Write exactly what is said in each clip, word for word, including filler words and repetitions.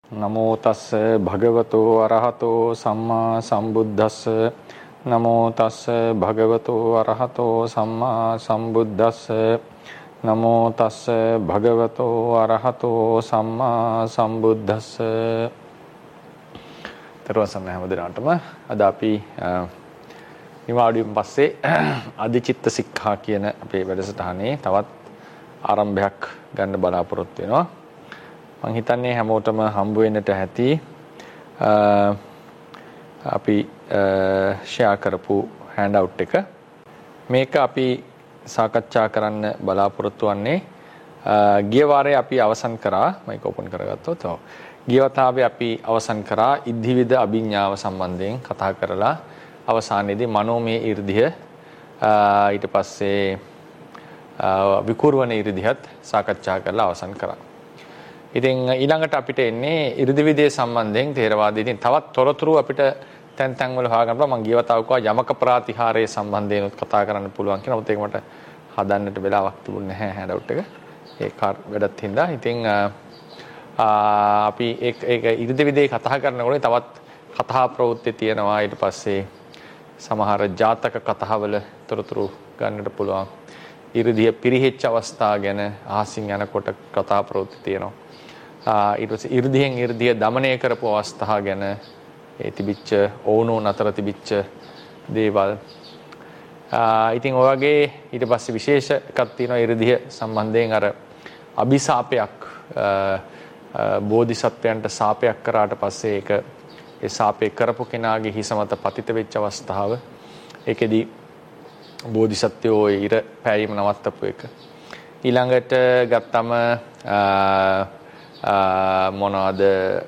නමෝ තස්ස භගවතෝ අරහතෝ සම්මා සම්බුද්දස්ස නමෝ තස්ස භගවතෝ අරහතෝ සම්මා සම්බුද්දස්ස නමෝ තස්ස භගවතෝ අරහතෝ සම්මා සම්බුද්දස්ස. තරවසම හැමදෙනාටම අද අපි නිවාඩුවෙන් පස්සේ අධිචිත්ත සික්ඛා කියන අපේ වැඩසටහනේ තවත් ආරම්භයක් ගන්න බලාපොරොත්තු වෙනවා. මම හිතන්නේ හැමෝටම හම්බ වෙන්නට ඇති අපි ෂෙයා කරපු හෑන්ඩ් අවුට් එක. මේක අපි සාකච්ඡා කරන්න බලාපොරොත්තු වෙන්නේ ගිය වාරේ අපි අවසන් කරා මයික් ඕපන් කරගත්තොත් ඔව් ගිය වතාවේ අපි අවසන් කරා ඉද්ධිවිද අභිඥාව සම්බන්ධයෙන් කතා කරලා අවසානයේදී මනෝමය 이르දිය ඊට පස්සේ විකූර්වණ 이르දියත් සාකච්ඡා කරලා අවසන් කරා. ඉතින් ඊළඟට අපිට එන්නේ 이르දිවිදේ සම්බන්ධයෙන් තේරවාදී ඉතින් තවත් තොරතුරු අපිට තැන් තැන් වල හොයාගන්න පුළුවන්. මම ගිය වතාවක යමක ප්‍රාතිහාරයේ සම්බන්ධයෙන් කතා කරන්න පුළුවන් කියලා. මොකද ඒක මට හදන්නට වෙලාවක් තිබුණේ නැහැ හෑන්ඩ් අවුට් එක. ඒ කාර් වැඩත් හින්දා. ඉතින් අපි ඒක ඒක 이르දිවිදේ කතා කරනකොට තවත් කතා ප්‍රවෘත්ති තියෙනවා. ඊට පස්සේ සමහර ජාතක කතාවල තොරතුරු ගන්නට පුළුවන්. 이르දිය පිරිහෙච්ච අවස්ථා ගැන අහසින් යනකොට කතා ප්‍රවෘත්ති තියෙනවා. ඊට පස්සේ 이르දියෙන් 이르දිය দমনය කරපු අවස්ථා ගැන ඒ තිබිච්ච ඕනෝන් අතර තිබිච්ච දේවල්. ඉතින් ඔය වගේ ඊට පස්සේ විශේෂ එකක් තියෙනවා 이르දිය සම්බන්ධයෙන් අර අபிසාපයක් බෝධිසත්වයන්ට සාපයක් කරාට පස්සේ ඒක ඒ සාපේ කරපු කෙනාගේ හිස මත පතිත වෙච්ච අවස්ථාව. ඒකෙදි බෝධිසත්වෝ ඉර පෑරීම නවත්තපු එක. ඊළඟට ගත්තම මොනවාද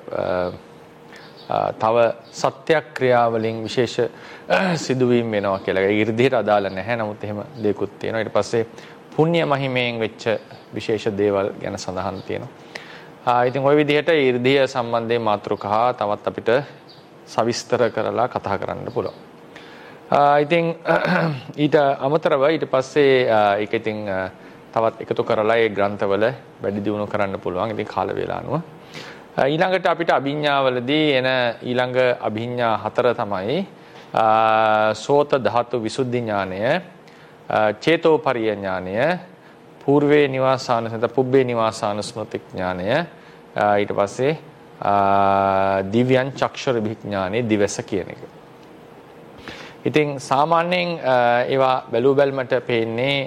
තව සත්‍යක්‍රියාවලින් විශේෂ සිදුවීම් වෙනවා කියලා. ඒ 이르දියට අදාළ නැහැ. නමුත් එහෙම දෙයක්ත් තියෙනවා. ඊට පස්සේ පුණ්‍ය මහිමයෙන් වෙච්ච විශේෂ දේවල් ගැන සඳහන් තියෙනවා. ඉතින් ওই විදිහට 이르දිය සම්බන්ධයෙන් මාතෘකා තවත් අපිට සවිස්තර කරලා කතා කරන්න පුළුවන්. ඉතින් ඊට අමතරව ඊට පස්සේ ඒක ඉතින් තවත් එකතු කරලා ඒ ග්‍රන්ථවල වැඩි දියුණු කරන්න පුළුවන්. ඉතින් කාල වේලා අනුව ඊළඟට අපිට අභිඥාවලදී එන ඊළඟ අභිඥා හතර තමයි සෝත ධාතු විසුද්ධි ඥානය, චේතෝපරිය ඥානය, పూర్වේ නිවාසානුසත පුබ්බේ නිවාසානුස්මෘති ඥානය, ඊට පස්සේ දිව්‍යං චක්ෂර විඥානේ දිවස කියන එක. ඉතින් සාමාන්‍යයෙන් ඒවා බැලු බැලමට පේන්නේ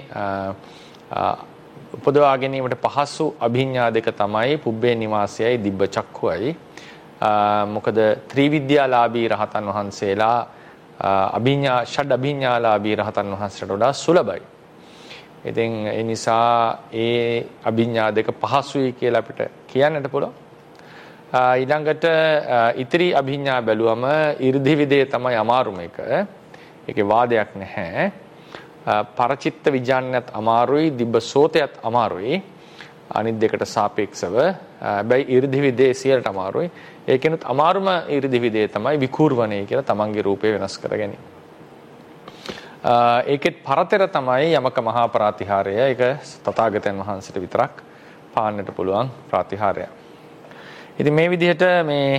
උපදවා ගැනීමට පහසු අභිඥා දෙක තමයි පුබ්බේ නිවාසයයි දිබ්බ චක්කුවයි. මොකද ත්‍රිවිද්‍යාලාභී රහතන් වහන්සේලා අභිඥා ෂඩ් අභිඥාලාභී රහතන් වහන්සේට වඩා සුලභයි. ඉතින් ඒ නිසා ඒ අභිඥා දෙක පහසුයි කියලා අපිට කියන්නට පුළුවන්. ඊළඟට ඉතිරි අභිඥා බැලුවම 이르දිවිදේ තමයි අමාරුම එක. ඒකේ වාදයක් නැහැ. පරචිත්ත විඥානයත් අමාරුයි, දිබ්බ සෝතයත් අමාරුයි. අනිත් දෙකට සාපේක්ෂව. හැබැයි 이르දිවිදේ සියයට අමාරුයි. ඒකෙනුත් අමාරුම 이르දිවිදේ තමයි විකූර්වණය කියලා තමන්ගේ රූපේ වෙනස් කර ගැනීම. ඒකෙත් පරතර තමයි යමක මහා ප්‍රාතිහාරය. ඒක තථාගතයන් වහන්සේට විතරක් පාන්නට පුළුවන් ප්‍රාතිහාරය. ඉතින් මේ විදිහට මේ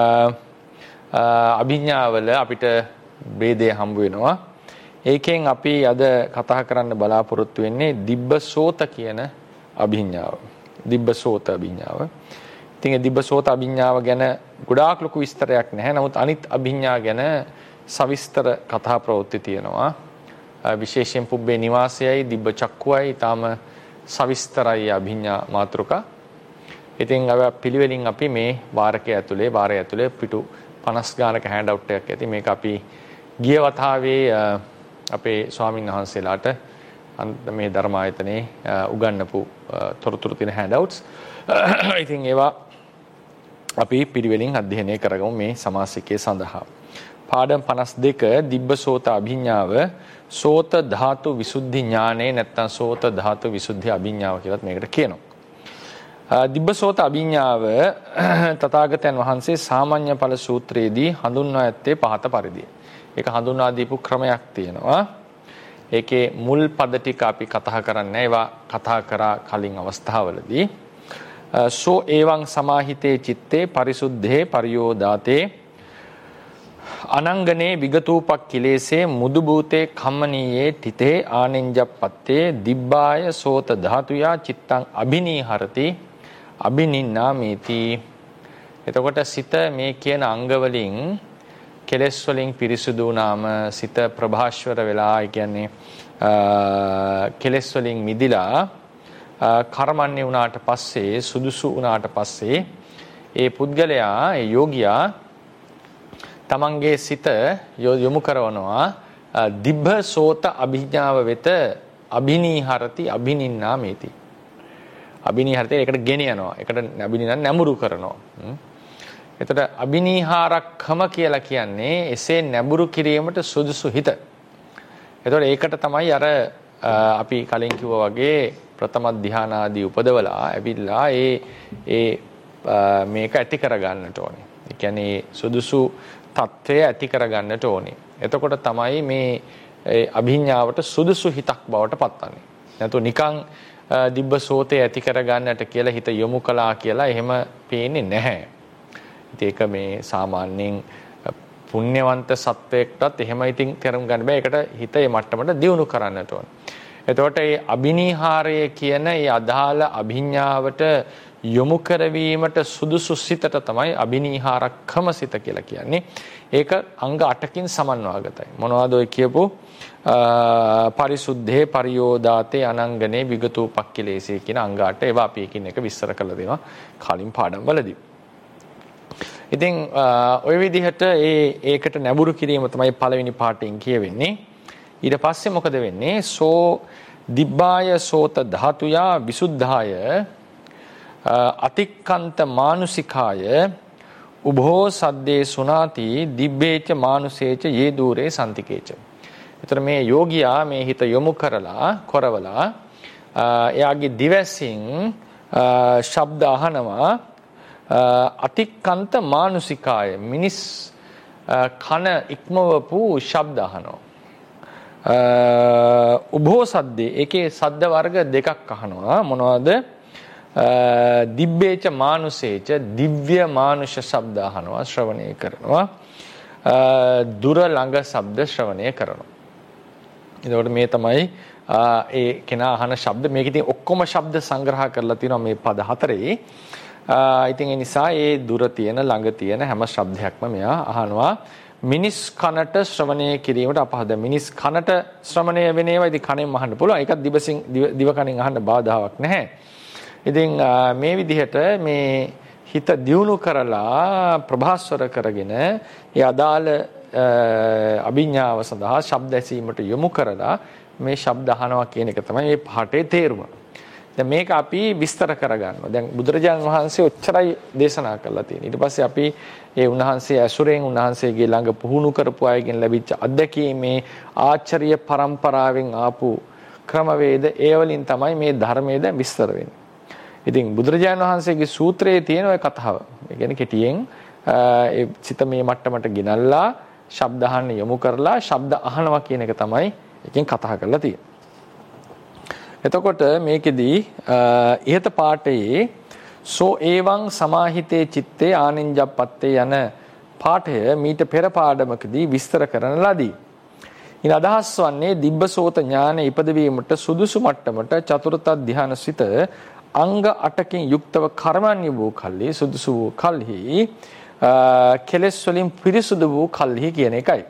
අභිඥාවල අපිට ભેදය හම්බ වෙනවා. ඒකෙන් අපි අද කතා කරන්න බලාපොරොත්තු වෙන්නේ දිබ්බසෝත කියන අභිඥාව. දිබ්බසෝත අභිඥාව. ඉතින් ඒ දිබ්බසෝත අභිඥාව ගැන ගොඩාක් ලොකු විස්තරයක් නැහැ. නමුත් අනිත් අභිඥා ගැන සවිස්තර කතා ප්‍රවෘත්ති තියෙනවා. විශේෂයෙන් පුබ්බේ නිවාසයයි දිබ්බ චක්කුවයි ඊටාම සවිස්තරයි අභිඥා මාතෘකා. ඉතින් අව පිළිවෙලින් අපි මේ වාරකයේ ඇතුලේ වාරය ඇතුලේ පිටු පනස් ගානක හෑන්ඩ් අවුට් එකක් ඇති. මේක අපි ගිය වතාවේ අපේ ස්වාමීන් වහන්සේලාට මේ ධර්මායතනයේ උගන්වපු තොරතුරු තියෙන හෑන්ඩ් අවුට්ස්. ඉතින් ඒවා අපි පිළිවෙලින් අධ්‍යයනය කරගමු මේ සමාසිකයේ සඳහා. පාඩම් පනස් දෙක දිබ්බසෝත අභිඥාව, සෝත ධාතු විසුද්ධි ඥානේ නැත්නම් සෝත ධාතු විසුද්ධි අභිඥාව කියලාත් මේකට කියනවා. දිබ්බසෝත අභිඥාව තථාගතයන් වහන්සේ සාමාන්‍ය ඵල සූත්‍රයේදී හඳුන්වා ඇත්තේ පහත පරිදි. ඒක හඳුන්වා දීපු ක්‍රමයක් තියෙනවා. ඒකේ මුල් පද ටික අපි කතා කරන්නේ ඒවා කතා කරා කලින් අවස්ථාවලදී. සෝ එවං සමාහිතේ චිත්තේ පරිසුද්ධේ පරියෝදාතේ අනංගනේ විගතූපක් කිලේසේ මුදු භූතේ කම්මනීයේ තිතේ ආනෙන්ජප්පත්තේ දිබ්බාය සෝත ධාතුයා චිත්තං අබිනීහරති අබිනින්නාමේති. එතකොට සිත මේ කියන අංග වලින් කෙලෙස් වලින් පිරිසුදු වුණාම සිත ප්‍රභාස්වර වෙලා, ඒ කියන්නේ කෙලෙස් වලින් මිදිලා කර්මන්නේ වුණාට පස්සේ, සුදුසු වුණාට පස්සේ ඒ පුද්ගලයා, ඒ යෝගියා තමන්ගේ සිත යොමු කරනවා දිබ්බ සෝත අභිඥාව වෙත. අබිනීහරති අබිනින්නාමේති. අබිනීහරති ඒකට ගෙනියනවා, ඒකට අබිනින්න නැඹුරු කරනවා. එතකොට අබිනීහාරක්ඛම කියලා කියන්නේ එසේ නැඹුරු කිරීමට සුදුසු හිත. එතකොට ඒකට තමයි අර අපි කලින් කිව්වා වගේ ප්‍රථම ධ්‍යාන ආදී උපදවලා ඇවිල්ලා ඒ ඒ මේක ඇති කර ගන්නට ඕනේ. ඒ කියන්නේ සුදුසු තත්ත්වය ඇති කර ගන්නට ඕනේ. එතකොට තමයි මේ අභිඥාවට සුදුසු හිතක් බවට පත්වන්නේ. නැතු නිකන් දිබ්බ සෝතේ ඇති කර ගන්නට කියලා හිත යොමු කළා කියලා එහෙම පේන්නේ නැහැ. ඒක මේ සාමාන්‍යයෙන් පුණ්‍යවන්ත සත්වයකටත් එහෙම ඉතින් තේරුම් ගන්න බෑ. ඒකට හිතේ මට්ටමට දියුණු කරන්නට ඕන. එතකොට මේ අබිනීහාරය කියන මේ අදාළ අභිඥාවට යොමු කරවීමට සුදුසු සිතට තමයි අබිනීහාරක්ඛම සිත කියලා කියන්නේ. ඒක අංග අටකින් සමන්වාගතයි. මොනවද ඔය කියපු පරිසුද්ධේ පරියෝදාතේ අනංගනේ විගතූපක්ඛිලේසේ කියන අංග අට. ඒවා අපි එකින් එක විස්තර කරලා දෙනවා කලින් පාඩම් වලදී. ඉතින් ඔය විදිහට ඒ ඒකට නැඹුරු කිරීම තමයි පළවෙනි පාඩයෙන් කියවෙන්නේ. ඊට පස්සේ මොකද වෙන්නේ? සෝ දිබ්බාය සෝත ධාතුයා විසුද්ධාය අතික්කන්ත මානුසිකාය උභෝ සද්දේ සුනාති දිබ්බේච මානුසේච යේ දූරේ සම්තිකේච. ඒතර මේ යෝගියා මේ හිත යොමු කරලා කරවලා එයාගේ දිවසින් ශබ්ද අහනවා. අතික්කන්ත මානුසිකාය මිනිස් කන ඉක්මවපු ශබ්ද අහනවා. උභෝ සද්දේ ඒකේ සද්ද වර්ග දෙකක් අහනවා. මොනවද? දිබ්බේච මානුසේච දිව්‍ය මානුෂ ශබ්ද අහනවා, ශ්‍රවණය කරනවා. දුර ළඟ ශබ්ද ශ්‍රවණය කරනවා. එතකොට මේ තමයි ඒ කෙනා අහන ශබ්ද. මේක ඉතින් ඔක්කොම ශබ්ද සංග්‍රහ කරලා තියෙනවා මේ පද හතරේ. ඉතින් ඒ නිසා ඒ දුර තියෙන ළඟ තියෙන හැම ශබ්දයක්ම මෙයා අහනවා. මිනිස් කනට ශ්‍රවණය කිරීමට අපහද. මිනිස් කනට ශ්‍රවණය වෙන ඒවා ඉතින් කනෙන් අහන්න පුළුවන්. ඒකත් දිවසින් දිව කනෙන් අහන්න බාධාවක් නැහැ. ඉතින් මේ විදිහට මේ හිත දියුණු කරලා ප්‍රභාස්වර කරගෙන ඒ අදාළ අභිඥාව සඳහා ශබ්ද ඇසීමට යොමු කරලා මේ ශබ්ද අහනවා කියන එක තමයි මේ පාඩේ තේරුම. දැන් මේක අපි විස්තර කරගන්නවා. දැන් බුදුරජාණන් වහන්සේ ඔච්චරයි දේශනා කරලා තියෙන්නේ. ඊට පස්සේ අපි ඒ උන්වහන්සේ ඇසුරෙන් උන්වහන්සේගේ ළඟ පුහුණු කරපු අයගෙන් ලැබිච්ච අත්දැකීමේ ආචාර්ය පරම්පරාවෙන් ආපු ක්‍රමවේද ඒ වලින් තමයි මේ ධර්මයේ දැන් විස්තර වෙන්නේ. ඉතින් බුදුරජාණන් වහන්සේගේ සූත්‍රයේ තියෙන ඔය කතාව. ඒ කියන්නේ කෙටියෙන් ඒ සිත මේ මට්ටමට ගෙනල්ලා ශබ්ද අහන්න යොමු කරලා ශබ්ද අහනවා කියන එක තමයි එකෙන් කතා කරලා තියෙන්නේ. එතකොට මේකෙදී ඉහත පාඨයේ සෝ එවං සමාහිතේ චිත්තේ ආනෙන්ජප්පත්තේ යන පාඨය මීට පෙර පාඩමකදී විස්තර කරන ලදී. ඉන් අදහස් වන්නේ දිබ්බසෝත ඥාන ඉපදවීමට සුදුසු මට්ටමට චතුර්ථ ධ්‍යාන සිත අංග අටකින් යුක්තව කර්මන්‍ය වූ කල්හි සුදුසු වූ කල්හි කෙලෙස් වලින් පිරිසුදු වූ කල්හි කියන එකයි.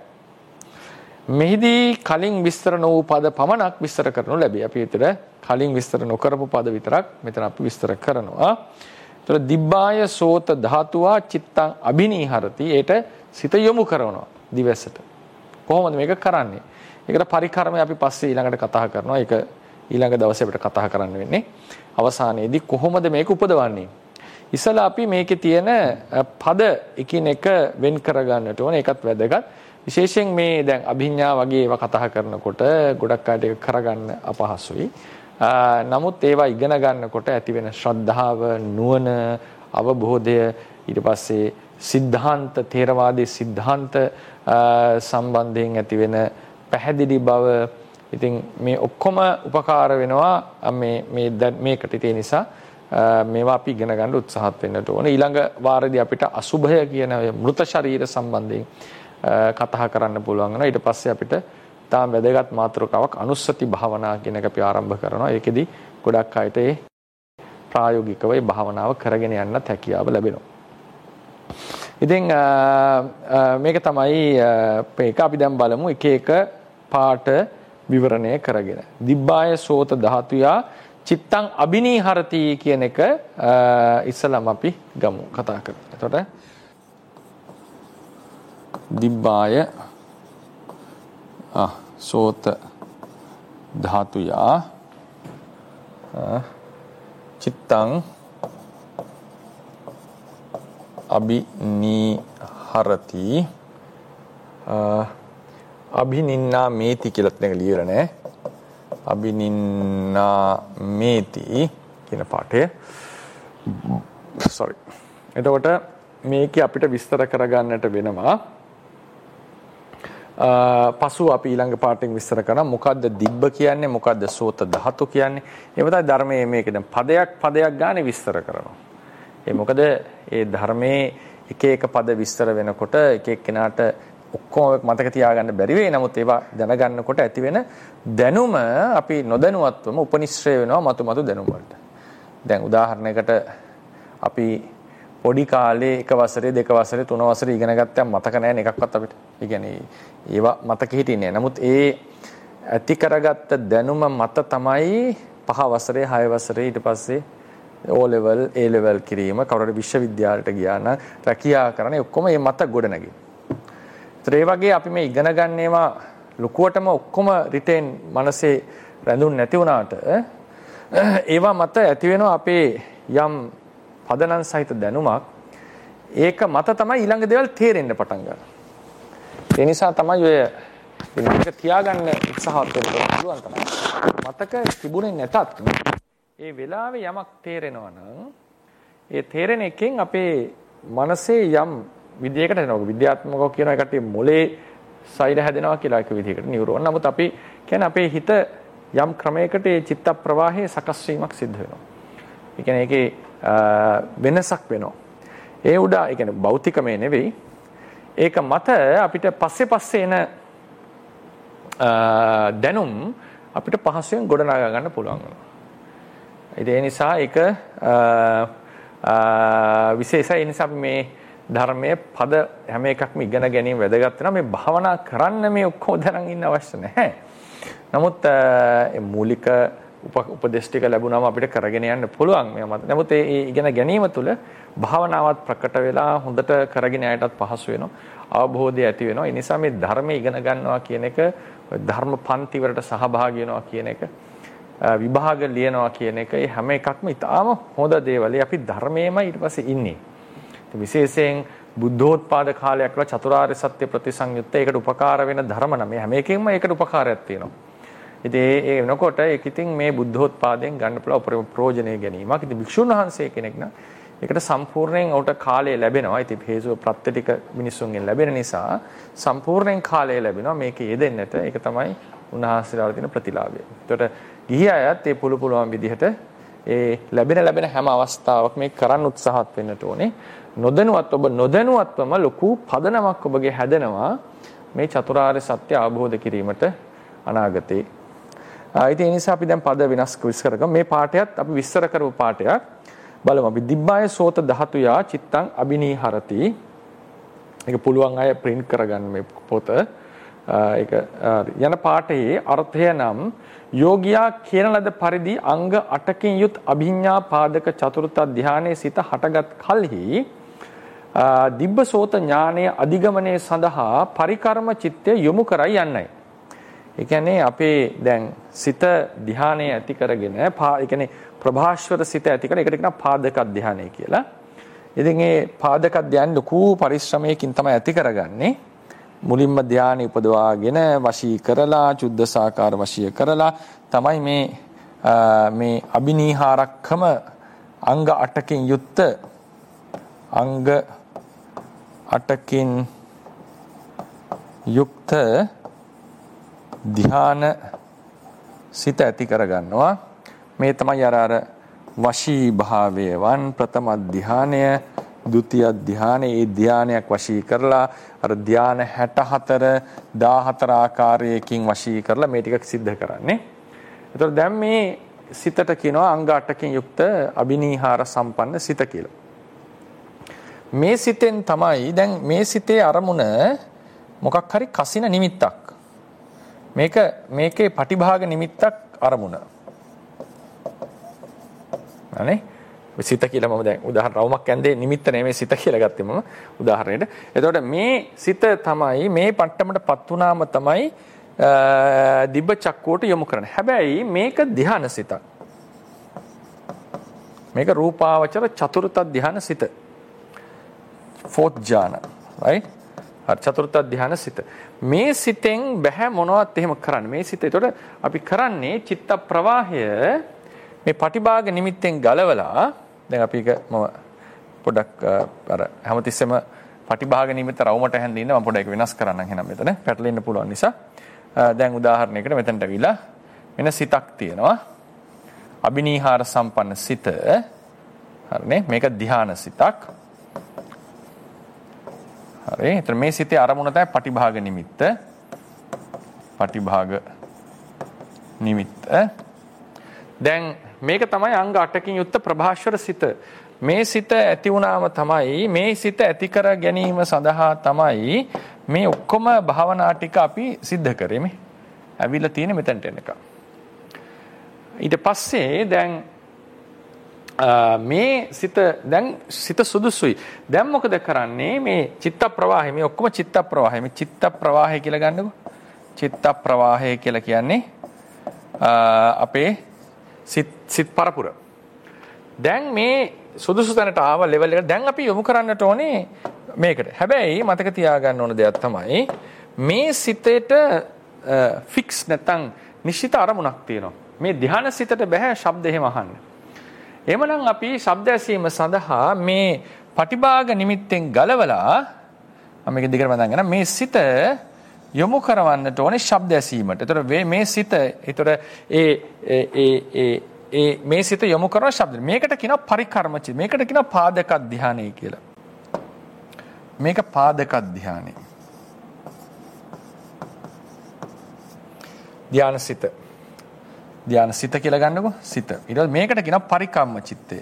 මෙහිදී කලින් විස්තර නොවූ පද පමණක් විස්තර කරනු ලැබේ. අපි විතර කලින් විස්තර නොකරපු පද විතරක් මෙතන අපි විස්තර කරනවා. ඒතර දිබ්බාය සෝත ධාතුවා චිත්තං අබිනීහරති. ඒට සිත යොමු කරනවා දිවසට. කොහොමද මේක කරන්නේ? ඒකට පරිකර්මය අපි පස්සේ ඊළඟට කතා කරනවා. ඒක ඊළඟ දවසේ අපිට කතා කරන්න වෙන්නේ. අවසානයේදී කොහොමද මේක උපදවන්නේ? ඉස්සලා අපි මේකේ තියෙන පද එකිනෙක වෙන් කරගන්නට ඕන. ඒකත් වැදගත්. විශේෂයෙන් මේ දැන් අභිඥා වගේ ඒවා කතා කරනකොට ගොඩක් අයට ඒක කරගන්න අපහසුයි. නමුත් ඒවා ඉගෙන ගන්නකොට ඇති වෙන ශ්‍රද්ධාව, නුවණ, අවබෝධය, ඊට පස්සේ සිද්ධාන්ත, තේරවාදී සිද්ධාන්ත සම්බන්ධයෙන් ඇති වෙන පැහැදිලි බව, ඉතින් මේ ඔක්කොම උපකාර වෙනවා මේ මේ මේකට. ඒ නිසා මේවා අපි ඉගෙන ගන්න උත්සාහත් වෙන්නට ඕනේ. ඊළඟ වාරදී අපිට අසුභය කියන මෘත ශරීර සම්බන්ධයෙන් කතා කරන්න පුළුවන් වෙනවා. ඊට පස්සේ අපිට තාම වැදගත් මාතෘකාවක් අනුස්සති භාවනා කියන එක අපි ආරම්භ කරනවා. ඒකෙදි ගොඩක් අයට ඒ ප්‍රායෝගිකව ඒ භාවනාව කරගෙන යන්නත් හැකියාව ලැබෙනවා. ඉතින් මේක තමයි මේක අපි දැන් බලමු එක එක පාට විවරණය කරගෙන. දිබ්බාය සෝත ධාතුයා චිත්තං අබිනීහරති කියන එක ඉස්සලම අපි ගමු කතා කරමු. එතකොට දිබ්බාය ආ සෝත ධාතුයා චිත්තං අබිනීහරති අබිනින්නා මේති කියලා තැනක ලියලා නැහැ. අබිනින්නා මේති කියන පාඩය. sorry. එතකොට මේකේ අපිට විස්තර කරගන්නට වෙනවා. පසු අපි ඊළඟ පාඩයෙන් විස්තර කරනවා මොකද්ද දිබ්බ කියන්නේ, මොකද්ද සෝත ධාතු කියන්නේ. ඒ වගේ ධර්මයේ මේක දැන් පදයක් පදයක් ගානේ විස්තර කරනවා. ඒ මොකද ඒ ධර්මයේ එක එක පද විස්තර වෙනකොට එක එක්කෙනාට ඔක්කොම මතක තියාගන්න බැරි වෙයි. නමුත් ඒවා දැනගන්නකොට ඇති වෙන දැනුම අපි නොදැනුවත්වම උපනිශ්‍රය වෙනවා මතු මතු දැනුම වලට. දැන් උදාහරණයකට අපි පොඩි කාලේ එක වසරේ දෙක වසරේ තුන වසරේ ඉගෙන ගත්තාම මතක නැහැ නේ එකක්වත් අපිට. ඒ කියන්නේ ඒවා මතක හිටින්නේ නැහැ. නමුත් ඒ ඇති කරගත්ත දැනුම මත තමයි පහ වසරේ හය වසරේ ඊට පස්සේ O level A level කිරීම කවුරුහරි විශ්වවිද්‍යාලයට ගියා නම් රැකියාව කරන්නේ ඔක්කොම මේ මත ගොඩ නැගින. ඒ වගේ අපි මේ ඉගෙන ගන්න ඒවා ලොකුවටම ඔක්කොම රිටේන් මනසේ රැඳුන් නැති වුණාට ඒවා මත ඇති වෙනවා අපේ යම් පදනම් සහිත දැනුමක්. ඒක මත තමයි ඊළඟ දේවල් තේරෙන්න පටන් ගන්න. ඒ නිසා තමයි ඔය මේක තියාගන්න උත්සාහවත් වෙන්න පුළුවන් තමයි. මතක තිබුණේ නැතත් ඒ වෙලාවේ යමක් තේරෙනවා නම් ඒ තේරෙන එකෙන් අපේ මනසේ යම් විද්‍යාවකට එනවා. විද්‍යාත්මකව කියන එකට මොලේ සෛල හැදෙනවා කියලා එක විදිහකට නියුරෝන්. නමුත් අපි කියන්නේ අපේ හිත යම් ක්‍රමයකට ඒ චිත්ත ප්‍රවාහයේ සකස් වීමක් සිද්ධ වෙනවා. ඒ කියන්නේ ඒකේ වෙනසක් වෙනවා. ඒ උඩා ඒ කියන්නේ භෞතිකමේ නෙවෙයි. ඒක මත අපිට පස්සේ පස්සේ එන දැනුම් අපිට පහසුවෙන් ගොඩනගා ගන්න පුළුවන් වෙනවා. ඒ නිසා ඒක විශේෂයි. ඒ නිසා අපි මේ ධර්මයේ පද හැම එකක්ම ඉගෙන ගැනීම වැදගත් වෙනවා. මේ භාවනා කරන්න මේ ඔක්කොම දැනන් ඉන්න අවශ්‍ය නැහැ. නමුත් මේ මූලික උපදේශ ටික ලැබුණාම අපිට කරගෙන යන්න පුළුවන් මේ මත. නමුත් ඒ ඉගෙන ගැනීම තුළ භාවනාවත් ප්‍රකට වෙලා හොඳට කරගෙන යන්නටත් පහසු වෙනවා. අවබෝධය ඇති වෙනවා. ඒ නිසා මේ ධර්මයේ ඉගෙන ගන්නවා කියන එක ධර්ම පන්ති වලට සහභාගී වෙනවා කියන එක විභාග ලියනවා කියන එක ඒ හැම එකක්ම ඉතාම හොඳ දේවල්. අපි ධර්මයේම ඊට පස්සේ ඉන්නේ. විශේෂයෙන් බුද්ධෝත්පාද කාලයක් වල චතුරාර්ය සත්‍ය ප්‍රතිසංයුක්ත ඒකට උපකාර වෙන ධර්ම නම් හැම එකකින්ම ඒකට උපකාරයක් තියෙනවා. ඉතින් ඒ වෙනකොට ඒක ඉතින් මේ බුද්ධෝත්පාදයෙන් ගන්න පුළුවන් ප්‍රයෝජනෙ ගැනීමක්. ඉතින් භික්ෂුන් වහන්සේ කෙනෙක් නම් ඒකට සම්පූර්ණයෙන් උට කාලය ලැබෙනවා. ඉතින් හේතුව ප්‍රත්‍ය ටික මිනිසුන්ගෙන් ලැබෙන නිසා සම්පූර්ණයෙන් කාලය ලැබෙනවා මේක යෙදෙන්නට. ඒක තමයි උන්වහන්සේලාට තියෙන ප්‍රතිලාභය. ඒකට ගිහි අයත් ඒ පුළු පුළුවන් විදිහට ඒ ලැබෙන ලැබෙන හැම අවස්ථාවක් මේ කරන්න උත්සාහත් වෙන්නට ඕනේ. නොදැනුවත් ඔබ නොදැනුවත්වම ලොකු පදනමක් ඔබගේ හැදෙනවා මේ චතුරාර්ය සත්‍ය අවබෝධ කිරීමට අනාගතේ. ඒ නිසා අපි දැන් පද විනාශ විස්තර කරමු. මේ පාඩයත් අපි විස්තර කරපු පාඩයක් බලමු. අපි දිබ්බාය සෝත ධාතුයා චිත්තං අබිනීහරති. ඒක පුළුවන් අය print කරගන්න මේ පොත. ඒක යන පාඩයේ අර්ථය නම් යෝගියා කියන ලද පරිදි අංග අටකින් යුත් අභිඥා පාදක චතුර්ථ ධානයේ සිත හටගත් කලෙහි දිබ්බසෝත ඥානයේ අධිගමනයේ සඳහා පරිකර්ම චිත්තය යොමු කරයි යන්නයි. ඒ කියන්නේ අපේ දැන් සිත ධානයේ ඇති කරගෙන ඒ කියන්නේ ප්‍රභාස්වර සිත ඇති කරගෙන ඒකට කියනවා පාදක ධානය කියලා. ඉතින් මේ පාදක ධානය ලකු පරිශ්‍රමයකින් තමයි ඇති කරගන්නේ. මුලින්ම ධානය උපදවාගෙන වශී කරලා චුද්දසාකාර වශී කරලා තමයි මේ මේ අබිනීහාරක්කම අංග අටකින් යුක්ත අංග අටකින් යුක්ත ධ්‍යාන සිත ඇති කරගන්නවා. මේ තමයි අර අර වශී භාවයවන් ප්‍රථම ධානය, ဒုတိ ධානය, ඒ ධානයක් වශී කරලා අර ධාන හැට හතර දාහතර ආකාරයකින් වශී කරලා මේ ටික සිද්ධ කරන්නේ. එතකොට දැන් මේ සිතට කියනවා අංග අටකින් යුක්ත අබිනීහාර සම්පන්න සිත කියලා. මේ සිතෙන් තමයි දැන් මේ සිතේ අරමුණ මොකක් හරි කසින නිමිත්තක්. මේක මේකේ පටිභාග නිමිත්තක් අරමුණ. අනේ සිත කියලා මම දැන් උදාහරණ රවුමක් ඇන්දේ නිමිත්ත නෙමෙයි සිත කියලා ගත්තේ මම උදාහරණයට. එතකොට මේ සිත තමයි මේ පට්ටමටපත් වුණාම තමයි දිබ්බ චක්කුවට යොමු කරන්නේ. හැබැයි මේක ධ්‍යාන සිතක්. මේක රූපාවචර චතුර්ථ ධ්‍යාන සිත. fourth jhana, right? හරි චතුර්ථ ධ්‍යාන සිත. මේ සිතෙන් බෑ මොනවත් එහෙම කරන්න. මේ සිත එතකොට අපි කරන්නේ චිත්ත ප්‍රවාහය මේ පටිභාග නිමිත්තෙන් ගලවලා දැන් අපි එක මම පොඩක් අර හැමතිස්සෙම පටිභාග නිමිත්ත රවුමට හැන්දින්න මම පොඩක් වෙනස් කරන්නම් එහෙනම් මෙතන පැටලෙන්න පුළුවන් නිසා දැන් උදාහරණයකට මෙතනට අවිලා වෙන සිතක් තියෙනවා අබිනීහාර සම්පන්න සිත හරිනේ මේක ධ්‍යාන සිතක් හරි එතන මේ සිතේ අරමුණ තමයි පටිභාග නිමිත්ත පටිභාග නිමිත්ත දැන් මේක තමයි අංග අටකින් යුක්ත ප්‍රභාෂර සිත මේ සිත ඇති වුණාම තමයි මේ සිත ඇති කර ගැනීම සඳහා තමයි මේ ඔක්කොම භාවනා ටික අපි සිද්ධ කරේ මේ ඇවිල්ලා තියෙන මෙතනට එනකම් ඊට පස්සේ දැන් මේ සිත දැන් සිත සුදුසුයි දැන් මොකද කරන්නේ මේ චිත්ත ප්‍රවාහය මේ ඔක්කොම චිත්ත ප්‍රවාහය මේ චිත්ත ප්‍රවාහය කියලා ගන්නකො චිත්ත ප්‍රවාහය කියලා කියන්නේ අපේ සිත් සිත් පරපුර දැන් මේ සුදුසු තැනට ආව ලෙවල් එකට දැන් අපි යොමු කරන්නට ඕනේ මේකට. හැබැයි මතක තියාගන්න ඕන දෙයක් තමයි මේ සිතේට ෆික්ස් නැත්නම් නිශ්චිත අරමුණක් තියෙනවා. මේ ධ්‍යාන සිතට බෑ ශබ්ද එහෙම අහන්න. එහෙමනම් අපි ශබ්ද ඇසීම සඳහා මේ පටිභාග නිමිත්තෙන් ගලවලා මම මේක දිගට මතක් කරගන්න මේ සිත යොමු කරවන්නට ඕනේ ශබ්ද ඇසීමට. ඒතර මේ සිත ඒතර ඒ ඒ ඒ ඒ මේ සිත යොමු කරන ශබ්ද. මේකට කියනවා පරිකර්ම චිත්ත. මේකට කියනවා පාදක ධානය කියලා. මේක පාදක ධානය. ධාන සිත. ධාන සිත කියලා ගන්නකො සිත. ඊට පස්සේ මේකට කියනවා පරිකම්ම චිත්තය.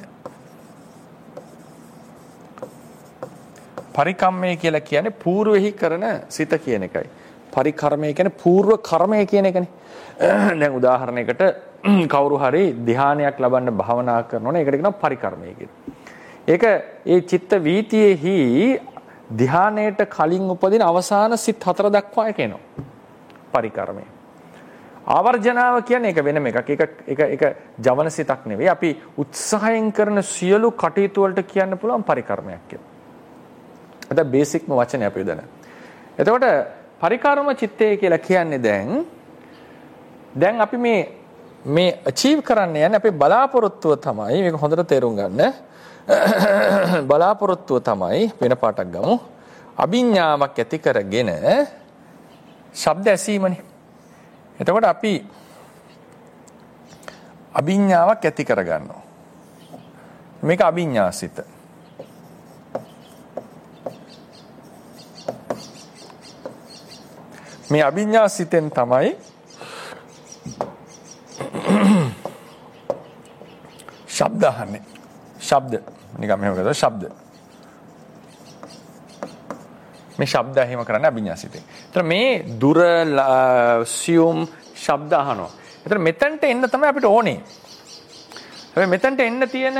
පරිකම්මය කියලා කියන්නේ పూర్වෙහි කරන සිත කියන එකයි. පරිකර්මය කියන්නේ పూర్ව කර්මය කියන එකනේ. දැන් උදාහරණයකට කවුරු හරි ධානයක් ලබන්න භාවනා කරනවනේ ඒකට කියනවා පරිකර්මය කියලා. ඒක ඒ චිත්ත වීතියෙහි ධානයට කලින් උපදින අවසාන සිත් හතර දක්වා එක එනවා. පරිකර්මය. ආවර්ජනාව කියන්නේ ඒක වෙනම එකක්. ඒක ඒක ඒක ජවන සිතක් නෙවෙයි. අපි උත්සාහයෙන් කරන සියලු කටයුතු වලට කියන්න පුළුවන් පරිකර්මයක් කියලා. ඒක බේසික්ම වචනේ අපි යොදන. එතකොට පරිකර්ම චිත්තය කියලා කියන්නේ දැන් දැන් අපි මේ මේ achieve කරන්න යන්නේ අපේ බලාපොරොත්තුව තමයි මේක හොඳට තේරුම් ගන්න බලාපොරොත්තුව තමයි වෙන පාටක් ගමු අභිඥාවක් ඇති කරගෙන ශබ්ද ඇසීමනේ එතකොට අපි අභිඥාවක් ඇති කරගන්නවා මේක අභිඥාසිත මේ අභිඥාසිතෙන් තමයි ශබ්ද අහන්නේ ශබ්ද නිකම් මෙහෙම කරලා ශබ්ද මේ ශබ්ද එහෙම කරන්නේ අභිඥාසිතේ. ඒතර මේ දුර සියුම් ශබ්ද අහනවා. ඒතර මෙතනට එන්න තමයි අපිට ඕනේ. හැබැයි මෙතනට එන්න තියෙන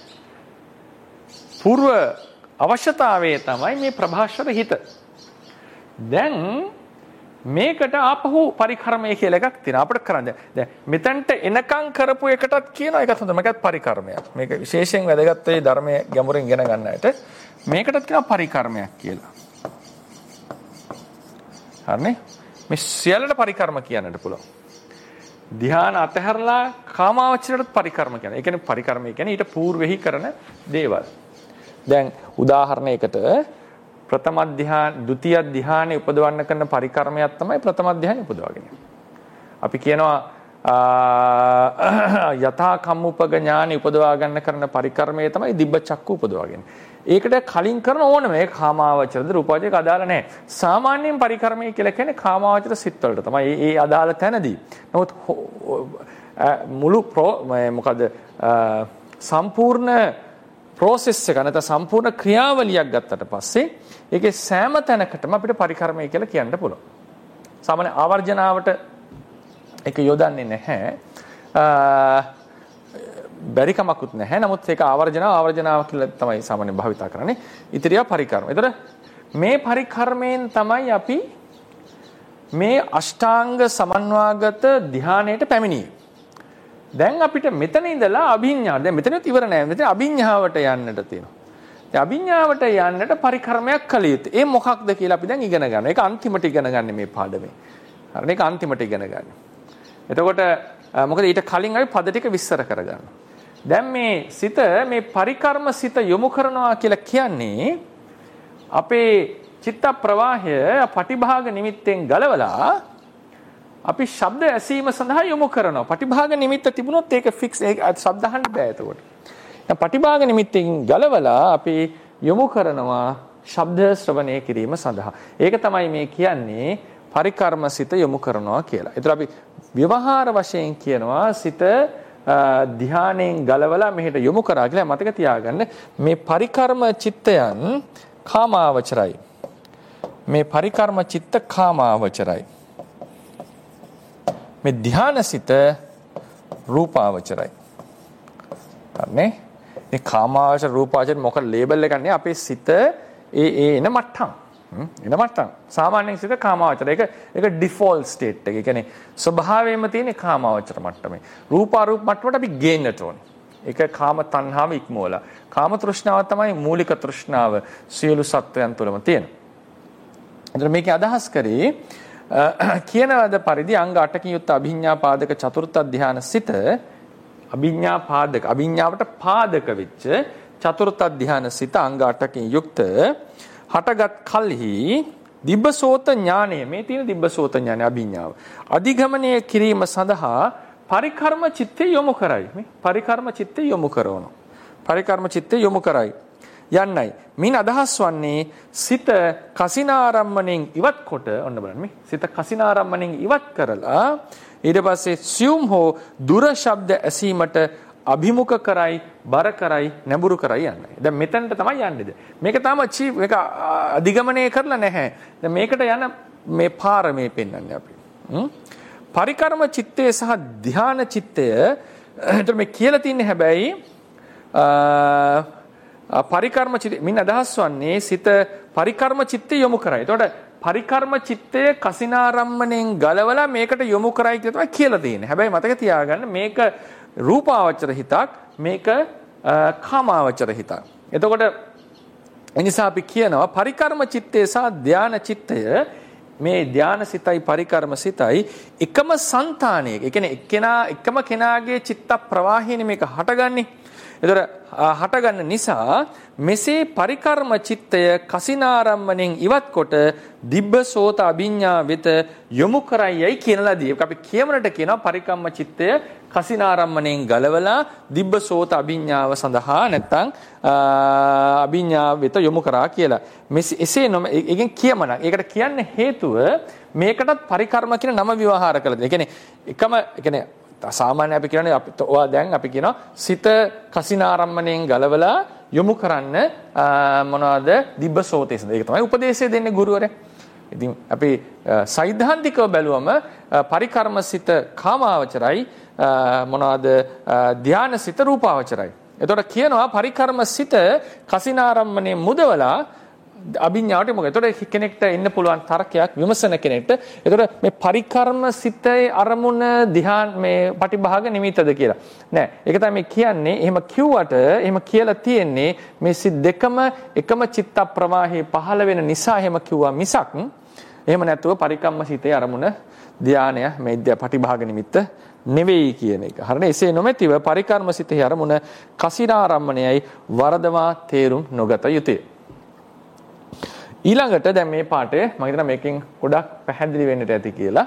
పూర్ව අවශ්‍යතාවය තමයි මේ ප්‍රභාෂර හිත. දැන් මේකට ආපහු පරිකර්මය කියලා එකක් තියෙනවා අපිට කරන්න. දැන් මෙතනට එනකම් කරපු එකටත් කියනවා ඒකත් හොඳ. මේකත් පරිකර්මයක්. මේක විශේෂයෙන් වැදගත් වෙයි ධර්මයේ ගැඹුරින් ඉගෙන ගන්නට. මේකටත් කියනවා පරිකර්මයක් කියලා. හරිනේ? මේ සියල්ලට පරිකර්ම කියන්නට පුළුවන්. ධ්‍යාන අතහැරලා කාමාවචරයට පරිකර්ම කියනවා. ඒ කියන්නේ පරිකර්මය කියන්නේ ඊට పూర్වෙහි කරන දේවල්. දැන් උදාහරණයකට ප්‍රථම ධ්‍යාන, ဒုတိ ධ්‍යානෙ උපදවන්න කරන පරිකර්මයක් තමයි ප්‍රථම ධ්‍යානෙ උපදවාගෙන. අපි කියනවා යථා කම්මුපග ඥානෙ උපදවා ගන්න කරන පරිකර්මය තමයි දිබ්බ චක්කු උපදවාගෙන. ඒකට කලින් කරන ඕනම ඒ කාමාවචරද රූපාවචරයක අදාළ නැහැ. සාමාන්‍යයෙන් පරිකර්මය කියලා කියන්නේ කාමාවචර සිත් වලට තමයි ඒ අදාළ තැනදී. නමුත් මුළු මොකද සම්පූර්ණ process එක නැත්නම් සම්පූර්ණ ක්‍රියාවලියක් ගත්තට පස්සේ ඒකේ සෑම තැනකටම අපිට පරිකර්මය කියලා කියන්න පුළුවන්. සාමාන්‍ය ආවර්ජනාවට ඒක යොදන්නේ නැහැ. බැරි කමකුත් නැහැ. නමුත් ඒක ආවර්ජනාව ආවර්ජනාව කියලා තමයි සාමාන්‍යයෙන් භාවිතා කරන්නේ. ඉතිරිය පරිකර්ම. ඒතර මේ පරිකර්මයෙන් තමයි අපි මේ අෂ්ටාංග සමන්වාගත ධානයට පැමිණියේ. දැන් අපිට මෙතන ඉඳලා අභිඥා දැන් මෙතනත් ඉවර නෑ. මෙතන අභිඥාවට යන්නට තියෙනවා. දැන් අභිඥාවට යන්නට පරිකර්මයක් කළ යුතුයි. ඒ මොකක්ද කියලා අපි දැන් ඉගෙන ගන්නවා. ඒක අන්තිමට ඉගෙන ගන්න මේ පාඩමේ. හරිනේ ඒක අන්තිමට ඉගෙන ගන්න. එතකොට මොකද ඊට කලින් අපි පද ටික විස්තර කරගන්නවා. දැන් මේ සිත මේ පරිකර්ම සිත යොමු කරනවා කියලා කියන්නේ අපේ චිත්ත ප්‍රවාහය පටිභාග නිමිත්තෙන් ගලවලා අපි ශබ්ද ඇසීම සඳහා යොමු කරනවා. පටිභාග නිමිත්ත තිබුණොත් ඒක ෆික්ස් ඒක ශබ්ද අහන්න බෑ එතකොට. දැන් පටිභාග නිමිත්තෙන් ගලවලා අපි යොමු කරනවා ශබ්ද ශ්‍රවණය කිරීම සඳහා. ඒක තමයි මේ කියන්නේ පරිකර්ම සිත යොමු කරනවා කියලා. ඒතර අපි ව්‍යවහාර වශයෙන් කියනවා සිත ධානයෙන් ගලවලා මෙහෙට යොමු කරා කියලා. මතක තියාගන්න මේ පරිකර්ම චිත්තයන් කාමාවචරයි. මේ පරිකර්ම චිත්ත කාමාවචරයි. මේ ධානසිත රූපාවචරයි. හරිනේ? මේ කාමාවචර රූපාවචර මොකද ලේබල් එක ගන්නේ අපේ සිත ඒ ඒ එන මට්ටම්. එන මට්ටම්. සාමාන්‍යයෙන් සිත කාමාවචර. ඒක ඒක ඩිෆෝල්ට් ස්ටේට් එක. ඒ කියන්නේ ස්වභාවයෙන්ම තියෙන කාමාවචර මට්ටමේ. රූපාරූප මට්ටමට අපි ගේන්නට ඕනේ. ඒක කාම තණ්හාව ඉක්මවලා. කාම තෘෂ්ණාව තමයි මූලික තෘෂ්ණාව සියලු සත්වයන් තුළම තියෙන. එතන මේකේ අදහස් කරේ කියනවාද පරිදි අංග අටකින් යුක්ත අභිඥා පාදක චතුර්ථ ධානය සිත අභිඥා පාදක අභිඥාවට පාදක වෙච්ච චතුර්ථ ධානය සිත අංග අටකින් යුක්ත හටගත් කල්හි දිබ්බසෝත ඥානය මේ තියෙන දිබ්බසෝත ඥානය අභිඥාව අධිගමනය කිරීම සඳහා පරිකර්ම චිත්තය යොමු කරයි. මේ පරිකර්ම චිත්තය යොමු කරනවා. පරිකර්ම චිත්තය යොමු කරයි යන්නයි. මින් අදහස් වන්නේ සිත කසිනාරම්මණයෙන් ඉවත් කොට ඔන්න බලන්න මේ සිත කසිනාරම්මණයෙන් ඉවත් කරලා ඊට පස්සේ සියුම් හෝ දුර ශබ්ද ඇසීමට අභිමුඛ කරයි බර කරයි නැඹුරු කරයි යන්නයි. දැන් මෙතනට තමයි යන්නේද. මේක තාම චීප් මේක අධිගමනය කරලා නැහැ. දැන් මේකට යන මේ පාර මේ පෙන්වන්නේ අපි. පරිකර්ම චිත්තය සහ ධාන චිත්තය එතන මේ කියලා තින්නේ හැබැයි පරිකර්ම චිත්ත මින් අදහස් වන්නේ සිත පරිකර්ම චිත්තය යොමු කරයි. එතකොට පරිකර්ම චිත්තය කසිනාරම්මණයෙන් ගලවලා මේකට යොමු කරයි කියලා තමයි කියලා තියෙන්නේ. හැබැයි මතක තියාගන්න මේක රූපාවචර හිතක් මේක කාමාවචර හිතක්. එතකොට එනිසා අපි කියනවා පරිකර්ම චිත්තය සහ ධාන චිත්තය මේ ධාන සිතයි පරිකර්ම සිතයි එකම సంతානයක. ඒ කියන්නේ එක්කෙනා එකම කෙනාගේ චිත්ත ප්‍රවාහයෙන් මේක හටගන්නේ. ඒතර හටගන්න නිසා මෙසේ පරිකර්ම චිත්තය කසිනාරම්මණයෙන් ඉවත් කොට දිබ්බසෝත අභිඥා වෙත යොමු කරයියි කියන ලදී. අපි කියමනට කියනවා පරිකර්ම චිත්තය කසිනාරම්මණයෙන් ගලවලා දිබ්බසෝත අභිඥාව සඳහා නැත්තම් අභිඥා වෙත යොමු කරා කියලා. මෙසේ එසේ නොම ඒකෙන් කියමන. ඒකට කියන්න හේතුව මේකටත් පරිකර්ම කියන නම විවහාර කළද. ඒ කියන්නේ එකම ඒ කියන්නේ සාමාන්‍ය අපි කියන්නේ අපි ඔයා දැන් අපි කියනවා සිත කසිනාරම්මණයෙන් ගලවලා යොමු කරන්න මොනවද දිබ්බසෝතේ සඳ. ඒක තමයි උපදේශය දෙන්නේ ගුරුවරයා. ඉතින් අපි සෛද්ධාන්තිකව බැලුවම පරිකර්ම සිත කාමාවචරයි මොනවද ධාන සිත රූපාවචරයි. එතකොට කියනවා පරිකර්ම සිත කසිනාරම්මණයෙන් මුදවලා අභිඥාවට මොකද? එතකොට කෙනෙක්ට එන්න පුළුවන් තර්කයක් විමසන කෙනෙක්ට. එතකොට මේ පරිකර්ම සිතේ අරමුණ ධ්‍යාන මේ පටිභාග නිමිත්තද කියලා. නෑ. ඒක තමයි මේ කියන්නේ. එහෙම කිව්වට එහෙම කියලා තියෙන්නේ මේ සිත් දෙකම එකම චිත්ත ප්‍රවාහයේ පහළ වෙන නිසා එහෙම කිව්වා මිසක් එහෙම නැතුව පරිකම්ම සිතේ අරමුණ ධ්‍යානය මේ පටිභාග නිමිත්ත නෙවෙයි කියන එක. හරිනේ? එසේ නොමැතිව පරිකර්ම සිතේ අරමුණ කසිනාරම්මණයයි වරදවා තේරුම් නොගත යුතුය. ඊළඟට දැන් මේ පාඩේ මම හිතනවා මේකෙන් ගොඩක් පැහැදිලි වෙන්නට ඇති කියලා.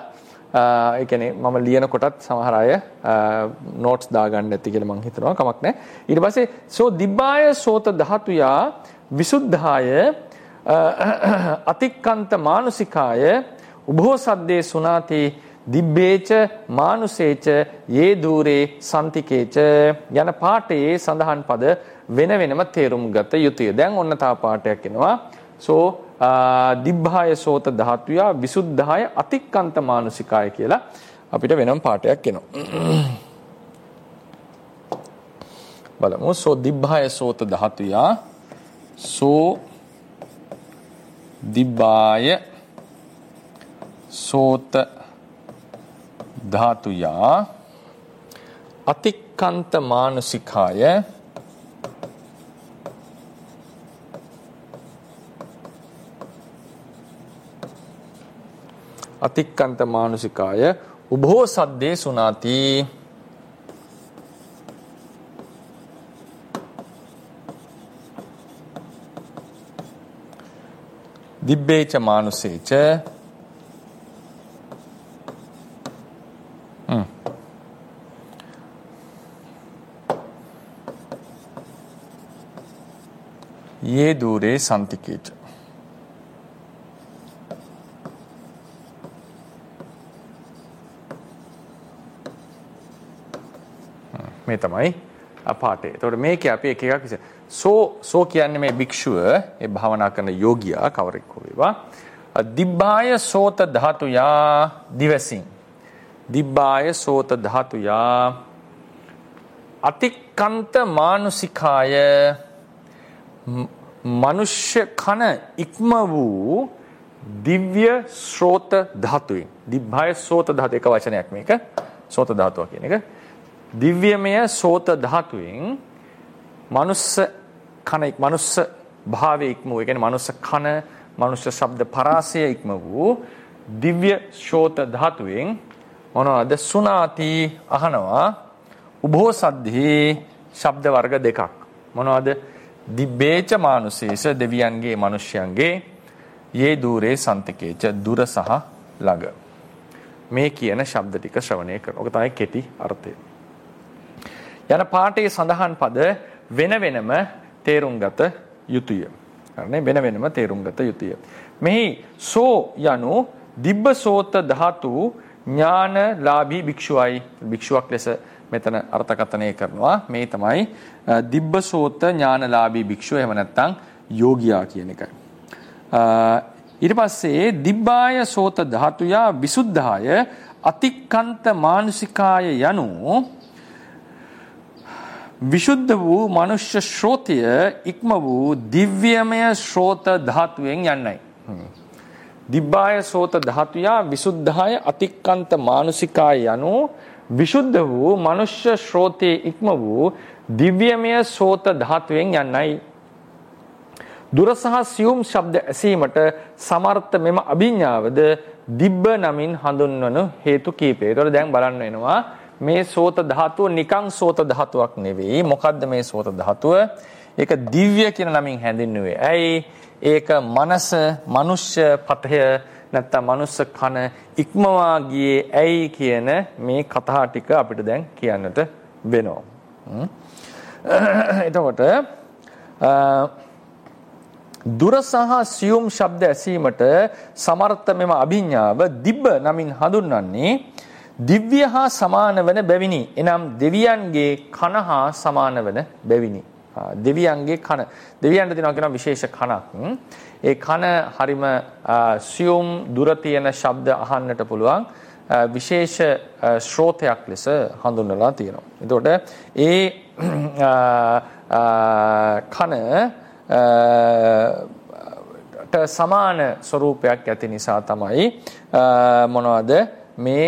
ඒ කියන්නේ මම ලියන කොටත් සමහර අය නෝට්ස් දාගන්න නැති කියලා මම හිතනවා කමක් නැහැ. ඊට පස්සේ සෝ දිබ්බාය සෝත ධාතුයා විසුද්ධාය අතික්කන්ත මානුසිකාය උභෝ සද්දේ සුනාති දිබ්බේච මානුසේච යේ දූරේ සම්තිකේච යන පාඨයේ සඳහන් පද වෙන වෙනම තේරුම් ගත යුතුය. දැන් ඔන්න තා පාඨයක් එනවා. සෝ දිබ්බාය සෝත ධාතුයා විසුද්ධාය අතික්කන්ත මානුසිකාය කියලා අපිට වෙනම පාඨයක් එනවා. බලමු. සෝ දිබ්බාය සෝත ධාතුයා සෝ දිබ්බාය සෝත ධාතුයා අතික්කන්ත මානුසිකාය අතික්කන්ත මානුසිකාය උභෝ සද්දේ සුනාති දිබ්බේච මානුසේච යේ දූරේ සම්තිකේච මේ තමයි පාඩේ. එතකොට මේකේ අපි එක එකක් විසි සෝ සෝ කියන්නේ මේ භික්ෂුව ඒ භාවනා කරන යෝගියා කවරෙක් හෝ වේවා. දිබ්බාය සෝත ධාතුයා දිවසින් දිබ්බාය සෝත ධාතුයා අතික්කන්ත මානුසිකාය මනුෂ්‍ය කන ඉක්ම වූ දිව්‍ය ශ්‍රෝත ධාතුයි. දිබ්බාය සෝත ධාතු එක වචනයක් මේක. සෝත ධාතුව කියන එක. දිව්‍යමය සෝත ධාතුවෙන් මනුස්ස කන මනුස්ස භාවයේ ඉක්ම වූ, ඒ කියන්නේ මනුස්ස කන, මනුස්ස ශබ්ද පරාසය ඉක්ම වූ දිව්‍ය ශ්‍රෝත ධාතුවෙන් මොනවාද? සුනාති අහනවා. උභෝ සද්දී ශබ්ද වර්ග දෙකක්. මොනවාද? දිබ්බේච මානුසේස දෙවියන්ගේ මනුෂ්‍යයන්ගේ යේ දූරේ සන්තිකේච දුර සහ ළඟ. මේ කියන ශබ්ද ටික ශ්‍රවණය කරන. ඔක තමයි කෙටි අර්ථය. යන පාඨයේ සඳහන් පද වෙන වෙනම තේරුම් ගත යුතුය. හරිනේ? වෙන වෙනම තේරුම් ගත යුතුය. මෙහි සෝ යනු දිබ්බසෝත ධාතු ඥානලාභී භික්ෂුවයි. භික්ෂුවක් ලෙස මෙතන අර්ථකථනය කරනවා. මේ තමයි දිබ්බසෝත ඥානලාභී භික්ෂුව. එහෙම නැත්නම් යෝගියා කියන එකයි. ඊට පස්සේ දිබ්බාය සෝත ධාතුයා විසුද්ධාය අතික්කන්ත මානුසිකාය යනු විසුද්ධ වූ මනුෂ්‍ය ශ්‍රෝතය ඉක්ම වූ දිව්‍යමය ශ්‍රෝත ධාතුවෙන් යන්නයි. දිබ්බාය සෝත ධාතුයා විසුද්ධාය අතික්කන්ත මානුසිකාය යනු විසුද්ධ වූ මනුෂ්‍ය ශ්‍රෝතයේ ඉක්ම වූ දිව්‍යමය සෝත ධාතුවෙන් යන්නයි. දුර සහ සියුම් ශබ්ද ඇසීමට සමර්ථ මෙම අභිඥාවද දිබ්බ නමින් හඳුන්වනු හේතු කීපය. ඒතකොට දැන් බලන්න වෙනවා මේ සෝත ධාතුව නිකං සෝත ධාතුවක් නෙවෙයි. මොකද්ද මේ සෝත ධාතුව? ඒක දිව්‍ය කියන නමින් හැඳින්වුවේ. ඇයි? ඒක මනස, මනුෂ්‍ය පතය නැත්නම් මනුස්ස කන ඉක්මවා ගියේ ඇයි කියන මේ කතා ටික අපිට දැන් කියන්නට වෙනවා. එතකොට දුර සහ සියුම් ශබ්ද ඇසීමට සමර්ථ මෙම අභිඥාව දිබ්බ නමින් හඳුන්වන්නේ දිව්‍ය හා සමාන වන බැවිනි. එනම් දෙවියන්ගේ කන හා සමාන වන බැවිනි. දෙවියන්ගේ කන. දෙවියන්ට දෙනවා කියන විශේෂ කනක්. ඒ කන හරිම සියුම් දුර තියෙන ශබ්ද අහන්නට පුළුවන් විශේෂ ශ්‍රෝතයක් ලෙස හඳුන්වලා තියෙනවා. එතකොට ඒ කන ට සමාන ස්වરૂපයක් ඇති නිසා තමයි මොනවද මේ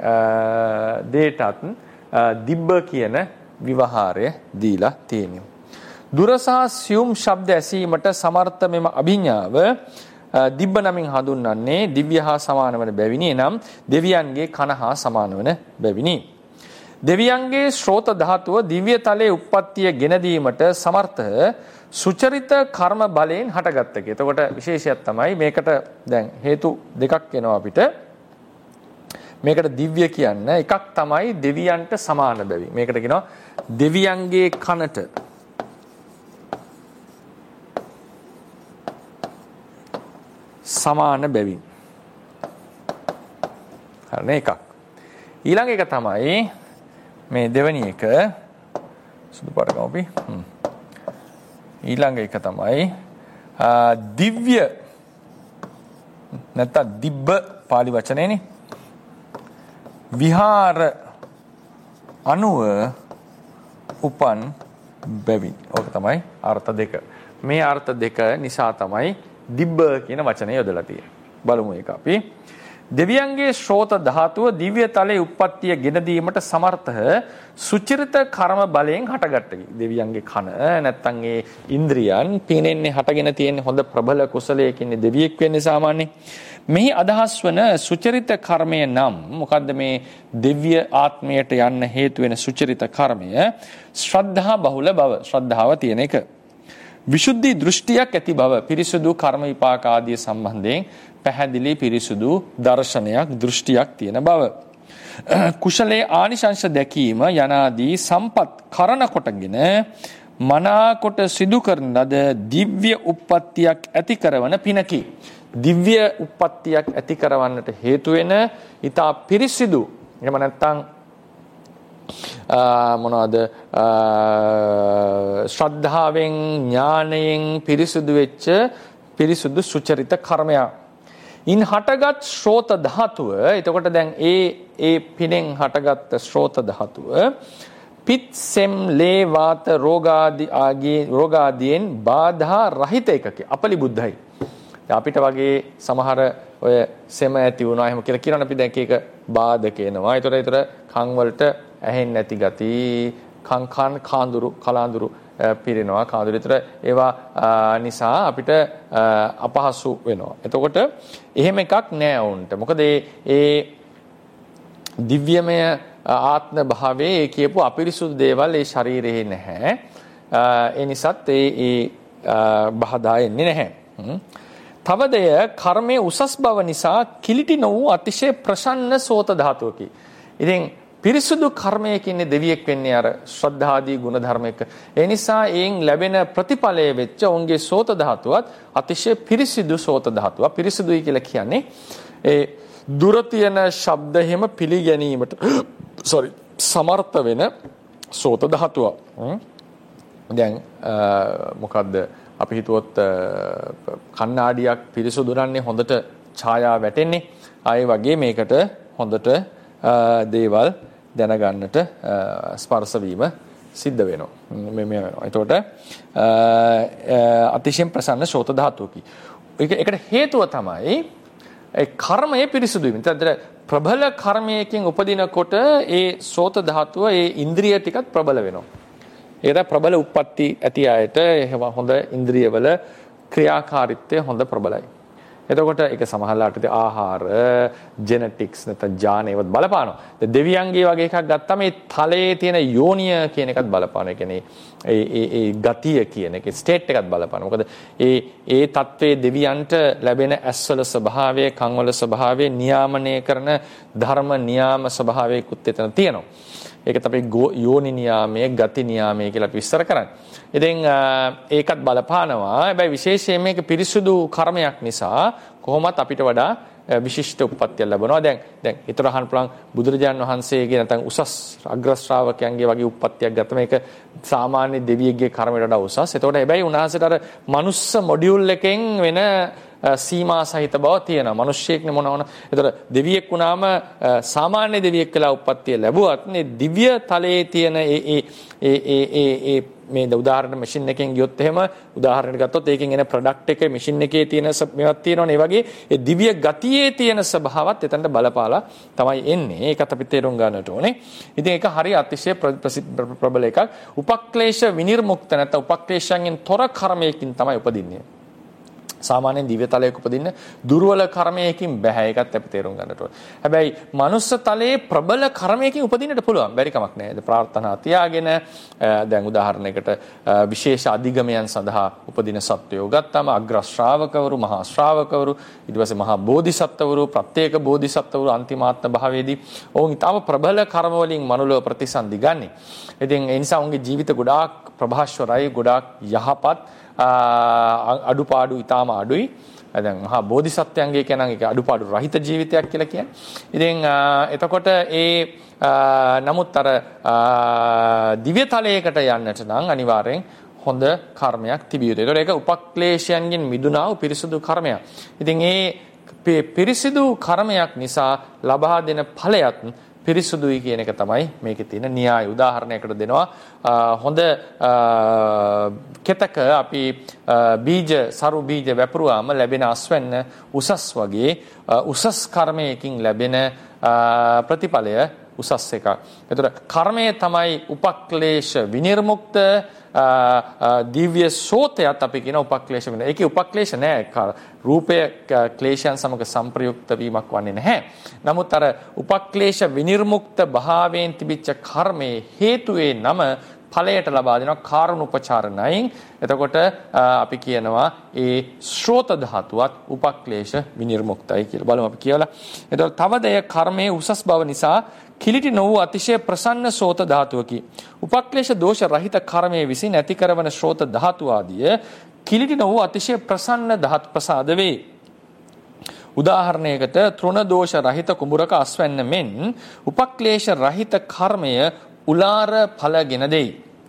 දේටත් දිබ්බ කියන විවහාරය දීලා තියෙන්නේ. දුර සහ සියුම් ශබ්ද ඇසීමට සමර්ථ මෙම අභිඥාව දිබ්බ නමින් හඳුන්වන්නේ දිව්‍ය හා සමාන වන බැවිනි. එනම් දෙවියන්ගේ කන හා සමාන වන බැවිනි. දෙවියන්ගේ ශ්‍රෝත ධාතුව දිව්‍ය තලයේ උප්පත්තිය ගෙන දීමට සමර්ථ සුචරිත කර්ම බලයෙන් හටගත්තකි. එතකොට විශේෂයක් තමයි මේකට දැන් හේතු දෙකක් එනවා අපිට. මේකට දිව්‍ය කියන්න එකක් තමයි දෙවියන්ට සමාන බැවි. මේකට කියනවා දෙවියන්ගේ කනට සමාන බැවින්. හරිනේ එකක්. ඊළඟ එක තමයි මේ දෙවෙනි එක සුදු පාට ගමු අපි. ඊළඟ එක තමයි දිව්‍ය නැත්නම් දිබ්බ පාලි වචනේනේ. විහාර අනුව උපන් බැවින්. ඕක තමයි අර්ථ දෙක. මේ අර්ථ දෙක නිසා තමයි දිබ්බ කියන වචනය යොදලා තියෙන්නේ. බලමු ඒක අපි. දෙවියන්ගේ ශ්‍රෝත ධාතුව දිව්‍ය තලයේ උප්පත්තිය ගෙන දීමට සමර්ථ සුචරිත කර්ම බලයෙන් හටගත්තකි. දෙවියන්ගේ කන නැත්තම් ඒ ඉන්ද්‍රියන් පිනෙන්නේ හටගෙන තියෙන හොඳ ප්‍රබල කුසලයකින් දෙවියෙක් වෙන්නේ සාමාන්‍යයෙන්. මෙහි අදහස් වන සුචරිත කර්මය නම් මොකද්ද මේ දිව්‍ය ආත්මයට යන්න හේතු වෙන සුචරිත කර්මය? ශ්‍රද්ධා බහුල බව, ශ්‍රද්ධාව තියෙන එක. විසුද්ධි දෘෂ්ටියක් ඇති බව, පිරිසුදු කර්ම විපාක ආදී සම්බන්ධයෙන් පැහැදිලි පිරිසුදු දර්ශනයක් දෘෂ්ටියක් තියෙන බව. කුසලයේ ආනිශංස දැකීම යනාදී සම්පත් කරන කොටගෙන මනාකොට සිදු කරන ලද දිව්‍ය උප්පත්තියක් ඇති කරවන පිනකි. දිව්‍ය උප්පත්තියක් ඇති කරවන්නට හේතු වෙන ඊතා පිරිසිදු එහෙම නැත්නම් මොනවාද ශ්‍රද්ධාවෙන් ඥානයෙන් පිරිසුදු වෙච්ච පිරිසුදු සුචරිත කර්මයක්. ඉන් හටගත් ශ්‍රෝත ධාතුව, එතකොට දැන් ඒ ඒ පිනෙන් හටගත් ශ්‍රෝත ධාතුව පිත් සෙම් ලේ වාත රෝගාදී ආගේ රෝගාදීන් බාධා රහිත එකකි. අපලි බුද්ධයි. අපිට වගේ සමහර ඔය සෙම ඇති වුණා එහෙම කියලා කියනවා අපි දැන් ඒක බාධක එනවා. ඒතර ඒතර කන් වලට ඇහෙන්නේ නැති ගති, කන් කන් කාඳුරු කලාඳුරු පිරෙනවා. කාඳුරු ඒතර ඒවා නිසා අපිට අපහසු වෙනවා. එතකොට එහෙම එකක් නෑ වුන්ට. මොකද ඒ දිව්‍යමය ආත්ම භාවයේ කියපු අපිරිසුදු දේවල් ඒ ශරීරයේ නැහැ. ඒ නිසාත් ඒ ඒ බහදා එන්නේ නැහැ. තවදය කර්මයේ උසස් බව නිසා කිලිටි නො වූ අතිශය ප්‍රසන්න සෝත ධාතුවකි. ඉතින් පිරිසුදු කර්මයකින් දෙවියෙක් වෙන්නේ අර ශ්‍රද්ධාදී ගුණ ධර්මයක. ඒ නිසා එයින් ලැබෙන ප්‍රතිඵලය වෙච්ච ඔවුන්ගේ සෝත ධාතුවත් අතිශය පිරිසිදු සෝත ධාතුවක්. පිරිසිදුයි කියලා කියන්නේ ඒ දුර තියෙන ශබ්ද හැම පිළිගැනීමට sorry සමර්ථ වෙන සෝත ධාතුවක්. දැන් මොකද්ද අපි හිතුවොත් කණ්ණාඩියක් පිරිසුදු නන්නේ හොඳට ඡායාව වැටෙන්නේ. ආයේ වගේ මේකට හොඳට දේවල් දැනගන්නට ස්පර්ශ වීම සිද්ධ වෙනවා. මේ මේ එතකොට අතිශයින් ප්‍රසන්න ශෝත ධාතුවකි. ඒකට හේතුව තමයි ඒ කර්මයේ පිරිසුදු වීම. එතන ප්‍රබල කර්මයකින් උපදිනකොට ඒ ශෝත ධාතුව ඒ ඉන්ද්‍රිය ටිකත් ප්‍රබල වෙනවා. ඒකට ප්‍රබල උප්පත්ති ඇති අයට හොඳ ඉන්ද්‍රියවල ක්‍රියාකාරීත්වය හොඳ ප්‍රබලයි. එතකොට ඒක සමහරලාට ආහාර, ජෙනටික්ස් නැත්නම් ජානේවත් බලපානවා. දෙවියන්ගේ වගේ එකක් ගත්තාම මේ තලයේ තියෙන යෝනිය කියන එකත් බලපානවා. ඒ කියන්නේ ඒ ඒ ඒ ගතිය කියන එක ස්ටේට් එකත් බලපානවා. මොකද ඒ ඒ தત્ත්වයේ දෙවියන්ට ලැබෙන ඇස්වල ස්වභාවය, කන්වල ස්වභාවය නියාමනය කරන ධර්ම නියාම ස්වභාවයකුත් එතන තියෙනවා. ඒකත් අපි යෝනි නියාමයේ ගති නියාමයේ කියලා අපි විස්තර කරන්නේ. ඉතින් ඒකත් බලපානවා. හැබැයි විශේෂයෙන් මේක පිරිසුදු කර්මයක් නිසා කොහොමත් අපිට වඩා විශිෂ්ට උප්පත්තිය ලැබෙනවා. දැන් දැන් ඊතර අහන්න පුළුවන් බුදුරජාණන් වහන්සේගේ නැත්නම් උසස් අග්‍ර ශ්‍රාවකයන්ගේ වගේ උප්පත්තියක් ගත්ත මේක සාමාන්‍ය දෙවියෙක්ගේ කර්මයට වඩා උසස්. ඒතකොට හැබැයි උන්වහන්සේට අර මනුස්ස මොඩියුල් එකෙන් වෙන සීමා සහිත බව තියෙනවා. මිනිස්සෙක්නේ මොනවන. ඒතකොට දෙවියෙක් වුණාම සාමාන්‍ය දෙවියෙක් කියලා උප්පත්තිය ලැබුවත් මේ දිව්‍ය තලයේ තියෙන ඒ ඒ ඒ ඒ ඒ මේ උදාහරණ මැෂින් එකෙන් ගියොත් එහෙම උදාහරණයක් ගත්තොත් ඒකෙන් එන ප්‍රොඩක්ට් එකේ මැෂින් එකේ තියෙන මේවත් තියෙනවනේ. ඒ වගේ ඒ දිව්‍ය ගතියේ තියෙන ස්වභාවත් එතනට බලපාලා තමයි එන්නේ. ඒකත් අපි තේරුම් ගන්නට ඕනේ. ඉතින් ඒක හරිය අතිශය ප්‍රබල එකක්. උපක්ලේශ විනිර්මුක්ත නැත්නම් උපක්ලේශයන්ගෙන් තොර කර්මයකින් තමයි උපදින්නේ. සාමාන්‍යයෙන් දිව්‍ය තලයක උපදින්න දුර්වල කර්මයකින් බෑ. ඒකත් අපි තේරුම් ගන්නට ඕනේ. හැබැයි මනුස්ස තලයේ ප්‍රබල කර්මයකින් උපදින්නට පුළුවන්. බැරි කමක් නැහැ. ප්‍රාර්ථනා තියාගෙන දැන් උදාහරණයකට විශේෂ අධිගමයන් සඳහා උපදින සත්වයෝ ගත්තාම අග්‍ර ශ්‍රාවකවරු, මහා ශ්‍රාවකවරු, ඊට පස්සේ මහා බෝධිසත්වවරු, ප්‍රත්‍යේක බෝධිසත්වවරු අන්තිමාත්ම භාවයේදී ඔවුන් ඊටම ප්‍රබල කර්ම වලින් මනුලව ප්‍රතිසන්දි ගන්නේ. ඉතින් ඒ නිසා උන්ගේ ජීවිත ගොඩාක් ප්‍රභාස්වරයි, ගොඩාක් යහපත්, අඩුපාඩු ඊටම අඩුයි. දැන් මහා බෝධිසත්වයන්ගේ කියනනම් ඒක අඩුපාඩු රහිත ජීවිතයක් කියලා කියන්නේ. ඉතින් එතකොට ඒ නමුත් අර දිව්‍ය තලයකට යන්නට නම් අනිවාර්යෙන් හොඳ කර්මයක් තිබිය යුතුයි. ඒතකොට ඒක උපක්ලේශයන්ගෙන් මිදුණා වූ පිරිසුදු කර්මයක්. ඉතින් ඒ පිරිසිදු කර්මයක් නිසා ලබා දෙන ඵලයත් පිරිසුදුයි කියන එක තමයි මේකේ තියෙන න්‍යාය. උදාහරණයකට දෙනවා හොඳ කෙතක අපි බීජ සරු බීජ වැපරුවාම ලැබෙන අස්වැන්න උසස් වගේ උසස් කර්මයකින් ලැබෙන ප්‍රතිඵලය උසස් එකක්. ඒතර කර්මය තමයි උපක්ලේශ විනිර්මුක්ත දිව්‍ය සෝතයත් අපි කියන උපක්ලේශ වෙන. ඒකේ උපක්ලේශ නෑ. රූපය ක්ලේශයන් සමග සංප්‍රයුක්ත වීමක් වන්නේ නැහැ. නමුත් අර උපක්ලේශ විනිර්මුක්ත භාවයෙන් තිබිච්ච කර්මයේ හේතුවේ නම ඵලයට ලබා දෙනවා කාරුණුපචාරණයෙන්. එතකොට අපි කියනවා ඒ ශ්‍රෝත ධාතුවත් උපක්ලේශ විනිර්මුක්තයි කියලා. බලමු අපි කියලා. එතකොට තවද ඒ කර්මයේ උසස් බව නිසා කිලිටි නොවූ අතිශය ප්‍රසන්න ශ්‍රෝත ධාතුවකි. උපක්ලේශ දෝෂ රහිත කර්මයේ විසින් ඇති කරවන ශ්‍රෝත ධාතු ආදිය කිලිටි නොවූ අතිශය ප්‍රසන්න ධාතු ප්‍රසාද වේ. උදාහරණයකට තෘණ දෝෂ රහිත කුඹුරක අස්වැන්න මෙන් උපක්ලේශ රහිත කර්මය උලාර ඵලගෙන දෙයි.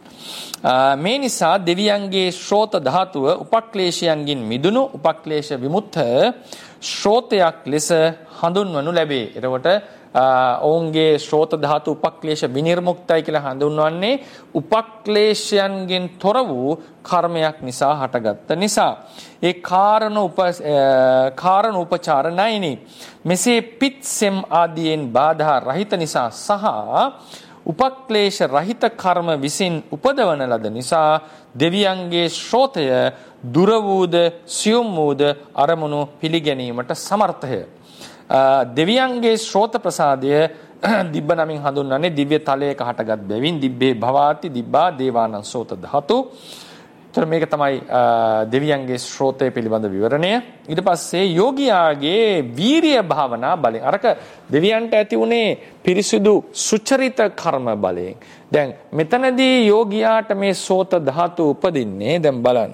මේ නිසා දෙවියන්ගේ ශ්‍රෝත ධාතුව උපක්ලේශයන්ගෙන් මිදුණු උපක්ලේශ විමුක්ත ශ්‍රෝතයක් ලෙස හඳුන්වනු ලැබේ. එතකොට ඔවුන්ගේ ශ්‍රෝත ධාතු උපක්ලේශ විනිර්මුක්තයි කියලා හඳුන්වන්නේ උපක්ලේශයන්ගෙන් තොර වූ කර්මයක් නිසා හටගත්ත නිසා. ඒ කාරණ උප කාරණ උපචාර නැයිනි. මෙසේ පිත් සෙම් ආදීන් බාධා රහිත නිසා සහ උපක්ලේශ රහිත කර්ම විසින් උපදවන ලද නිසා දෙවියන්ගේ ශ්‍රෝතය දුර වූද සියුම් වූද අරමුණු පිළිගැනීමට සමර්ථය. දෙවියන්ගේ ශ්‍රෝත ප්‍රසාදය දිබ්බ නමින් හඳුන්වන්නේ දිව්‍ය තලයක හටගත් බැවින් දිබ්බේ භවාති දිබ්බා දේවානං සෝත ධාතු. ඒතර මේක තමයි දෙවියන්ගේ ශ්‍රෝතය පිළිබඳ විවරණය. ඊට පස්සේ යෝගියාගේ වීරිය භාවනා බලයෙන් අරක දෙවියන්ට ඇති උනේ පිරිසුදු සුචරිත කර්ම බලයෙන්. දැන් මෙතනදී යෝගියාට මේ සෝත ධාතු උපදින්නේ දැන් බලන්න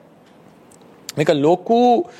මේක ලෝකු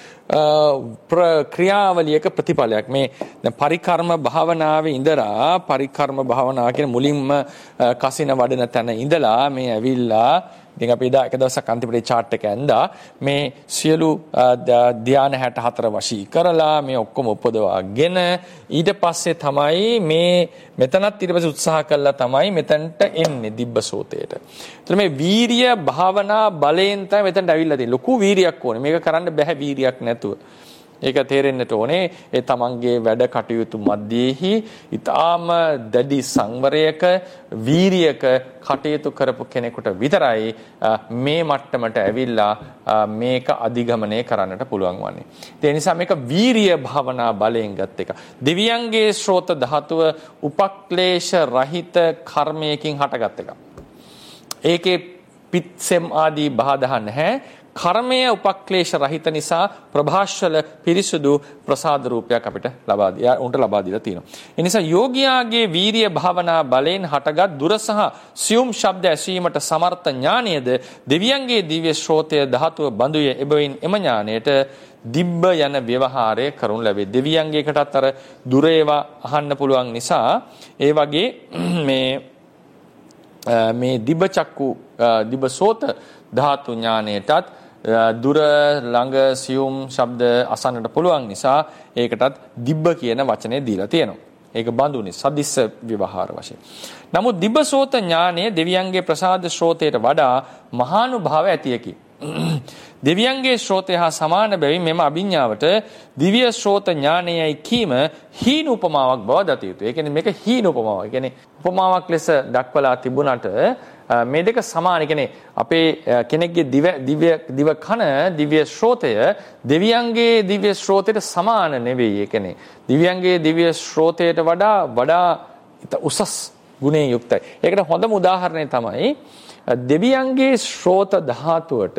ක්‍රියාවලියක ප්‍රතිඵලයක්. මේ දැන් පරිකර්ම භාවනාවේ ඉඳලා පරිකර්ම භාවනාව කියන මුලින්ම කසින වඩන තැන ඉඳලා මේ ඇවිල්ලා ඉතින් අපි එදා එක දවසක් අන්තිමට chart එක ඇඳා මේ සියලු ධ්‍යාන හැට හතර වශී කරලා මේ ඔක්කොම උපදවාගෙන ඊට පස්සේ තමයි මේ මෙතනත් ඊට පස්සේ උත්සාහ කළා තමයි මෙතනට එන්නේ දිබ්බසෝතේට. ඒතර මේ වීරිය භාවනා බලයෙන් තමයි මෙතනට ඇවිල්ලා තියෙන්නේ. ලොකු වීරියක් ඕනේ. මේක කරන්න බෑ වීරියක් නැතුව. ඒක තේරෙන්නට ඕනේ ඒ තමන්ගේ වැඩ කටයුතු මැදෙහි ඊටාම දැඩි සංවරයක වීරියක කටයුතු කරපු කෙනෙකුට විතරයි මේ මට්ටමට ඇවිල්ලා මේක අධිගමනය කරන්නට පුළුවන් වන්නේ. ඒ නිසා මේක වීරිය භාවනා බලයෙන් ගත් එක. දෙවියන්ගේ ශ්‍රෝත ධාතුව උපක්ලේශ රහිත කර්මයකින් හටගත් එක. ඒකේ පිත්සෙම් ආදී බාධා නැහැ. කර්මය උපක්ලේශ රහිත නිසා ප්‍රභාෂ්වල පිරිසුදු ප්‍රසාද රූපයක් අපිට ලබා දී උන්ට ලබා දීලා තියෙනවා. ඒ නිසා යෝගියාගේ වීරිය භාවනා බලයෙන් හටගත් දුර සහ සියුම් ශබ්ද ඇසීමට සමර්ථ ඥානයේද දෙවියන්ගේ දිව්‍ය ශ්‍රෝතය ධාතුව බඳුය. එබැවින් එම ඥානයට දිබ්බ යන ව්‍යවහාරය කරුණු ලැබේ. දෙවියන්ගේකටත් අර දුර ඒවා අහන්න පුළුවන් නිසා ඒ වගේ මේ මේ දිබ්බ චක්කු දිබ්බ සෝත ධාතු ඥානයටත් දුර ළඟ සියුම් ශබ්ද අසන්නට පුළුවන් නිසා ඒකටත් දිබ්බ කියන වචනේ දීලා තියෙනවා. ඒක බඳුනේ සදිස්ස විවහාර වශයෙන්. නමුත් දිබ්බසෝත ඥානය දෙවියන්ගේ ප්‍රසාද ශ්‍රෝතයට වඩා මහානුභාව ඇතියකි. දෙවියන්ගේ ශ්‍රෝතය හා සමාන බැවින් මෙම අභිඥාවට දිව්‍ය ශ්‍රෝත ඥානයයි කීම හීන උපමාවක් බව දත යුතුයි. ඒ කියන්නේ මේක හීන උපමාවක්. ඒ කියන්නේ උපමාවක් ලෙස දක්වලා තිබුණාට මේ දෙක සමාන. කියන්නේ අපේ කෙනෙක්ගේ දිව දිව්‍ය දිව කන දිව්‍ය ශ්‍රෝතය දෙවියන්ගේ දිව්‍ය ශ්‍රෝතයට සමාන නෙවෙයි. ඒ කියන්නේ දිව්‍යයන්ගේ දිව්‍ය ශ්‍රෝතයට වඩා වඩා උසස් ගුණයෙන් යුක්තයි. ඒකට හොඳම උදාහරණය තමයි දෙවියන්ගේ ශ්‍රෝත ධාතුවට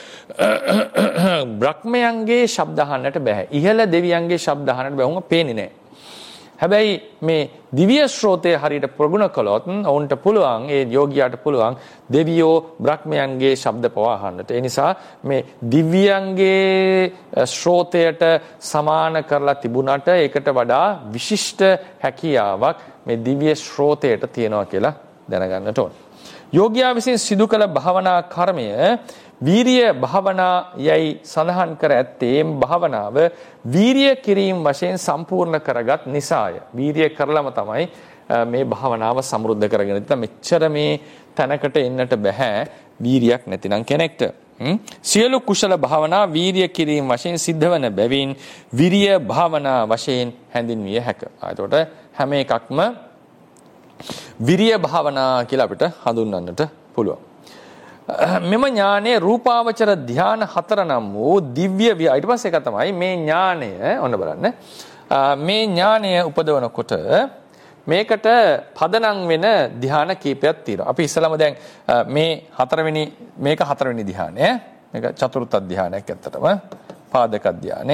බ්‍රහ්මයන්ගේ ශබ්ද අහන්නට බෑ. ඉහළ දෙවියන්ගේ ශබ්ද අහන්නට බෑ. උන්ව පේන්නේ නැහැ. හැබැයි මේ දිව්‍ය ශ්‍රෝතය හරියට ප්‍රගුණ කළොත් ඔවුන්ට පුළුවන්, ඒ යෝගියාට පුළුවන් දෙවියෝ බ්‍රහ්මයන්ගේ ශබ්ද පවා අහන්නට. ඒ නිසා මේ දිව්‍යයන්ගේ ශ්‍රෝතයට සමාන කරලා තිබුණාට ඒකට වඩා විශිෂ්ට හැකියාවක් මේ දිව්‍ය ශ්‍රෝතයට තියෙනවා කියලා දැනගන්නට ඕන. යෝගියා විසින් සිදු කළ භාවනා කර්මය වීරිය භාවනා යයි සඳහන් කර ඇත්තේ භාවනාව වීරිය කිරීම වශයෙන් සම්පූර්ණ කරගත් නිසාය. වීරිය කරලම තමයි මේ භාවනාව සමෘද්ධ කරගෙන ඉතින් මෙච්චර මේ තැනකට එන්නට බෑ වීරියක් නැතිනම් කෙනෙක්ට. සියලු කුසල භාවනා වීරිය කිරීම වශයෙන් සිද්ධ වන බැවින් විරිය භාවනා වශයෙන් හැඳින්විය හැක. එතකොට හැම එකක්ම විරිය භාවනා කියලා අපිට හඳුන්වන්නට පුළුවන්. මෙම ඥානයේ රූපාවචර ධ්‍යාන හතර නම් වූ දිව්‍ය විහාර. ඊට පස්සේ එක තමයි මේ ඥානය ඔන්න බලන්න. මේ ඥානය උපදවනකොට මේකට පදනම් වෙන ධ්‍යාන කීපයක් තියෙනවා. අපි ඉස්සලම දැන් මේ හතරවෙනි මේක හතරවෙනි ධ්‍යානය. මේක චතුර්ථ ධ්‍යානයක් ඇත්තටම. පාදක ධ්‍යානය.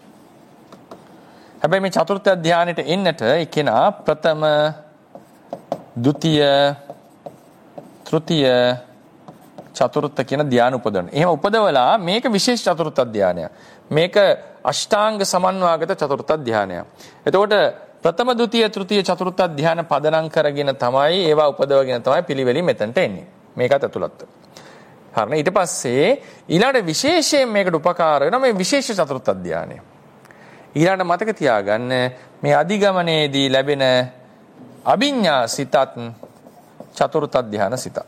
හැබැයි මේ චතුර්ථ ධ්‍යානෙට එන්නට එකේනා ප්‍රථම ද්විතීය තෘතීය චතුර්ථ කියන ධ්‍යාන උපදවන. එහෙම උපදවලා මේක විශේෂ චතුර්ථ ධ්‍යානයක්. මේක අෂ්ටාංග සමන්වාගත චතුර්ථ ධ්‍යානයක්. එතකොට ප්‍රථම ද්විතීය තෘතීය චතුර්ථ ධ්‍යාන පදනම් කරගෙන තමයි ඒවා උපදවගෙන තමයි පිළිවෙලින් මෙතනට එන්නේ. මේකත් ඇතුළත්. හරිනේ. ඊට පස්සේ ඊළඟ විශේෂයෙන් මේකට උපකාර වෙන මේ විශේෂ චතුර්ථ ධ්‍යානය. ඊළඟ මතක තියාගන්න මේ අධිගමනයේදී ලැබෙන අභිඥා සිතත් චතුර්ථ ධ්‍යාන සිතක්.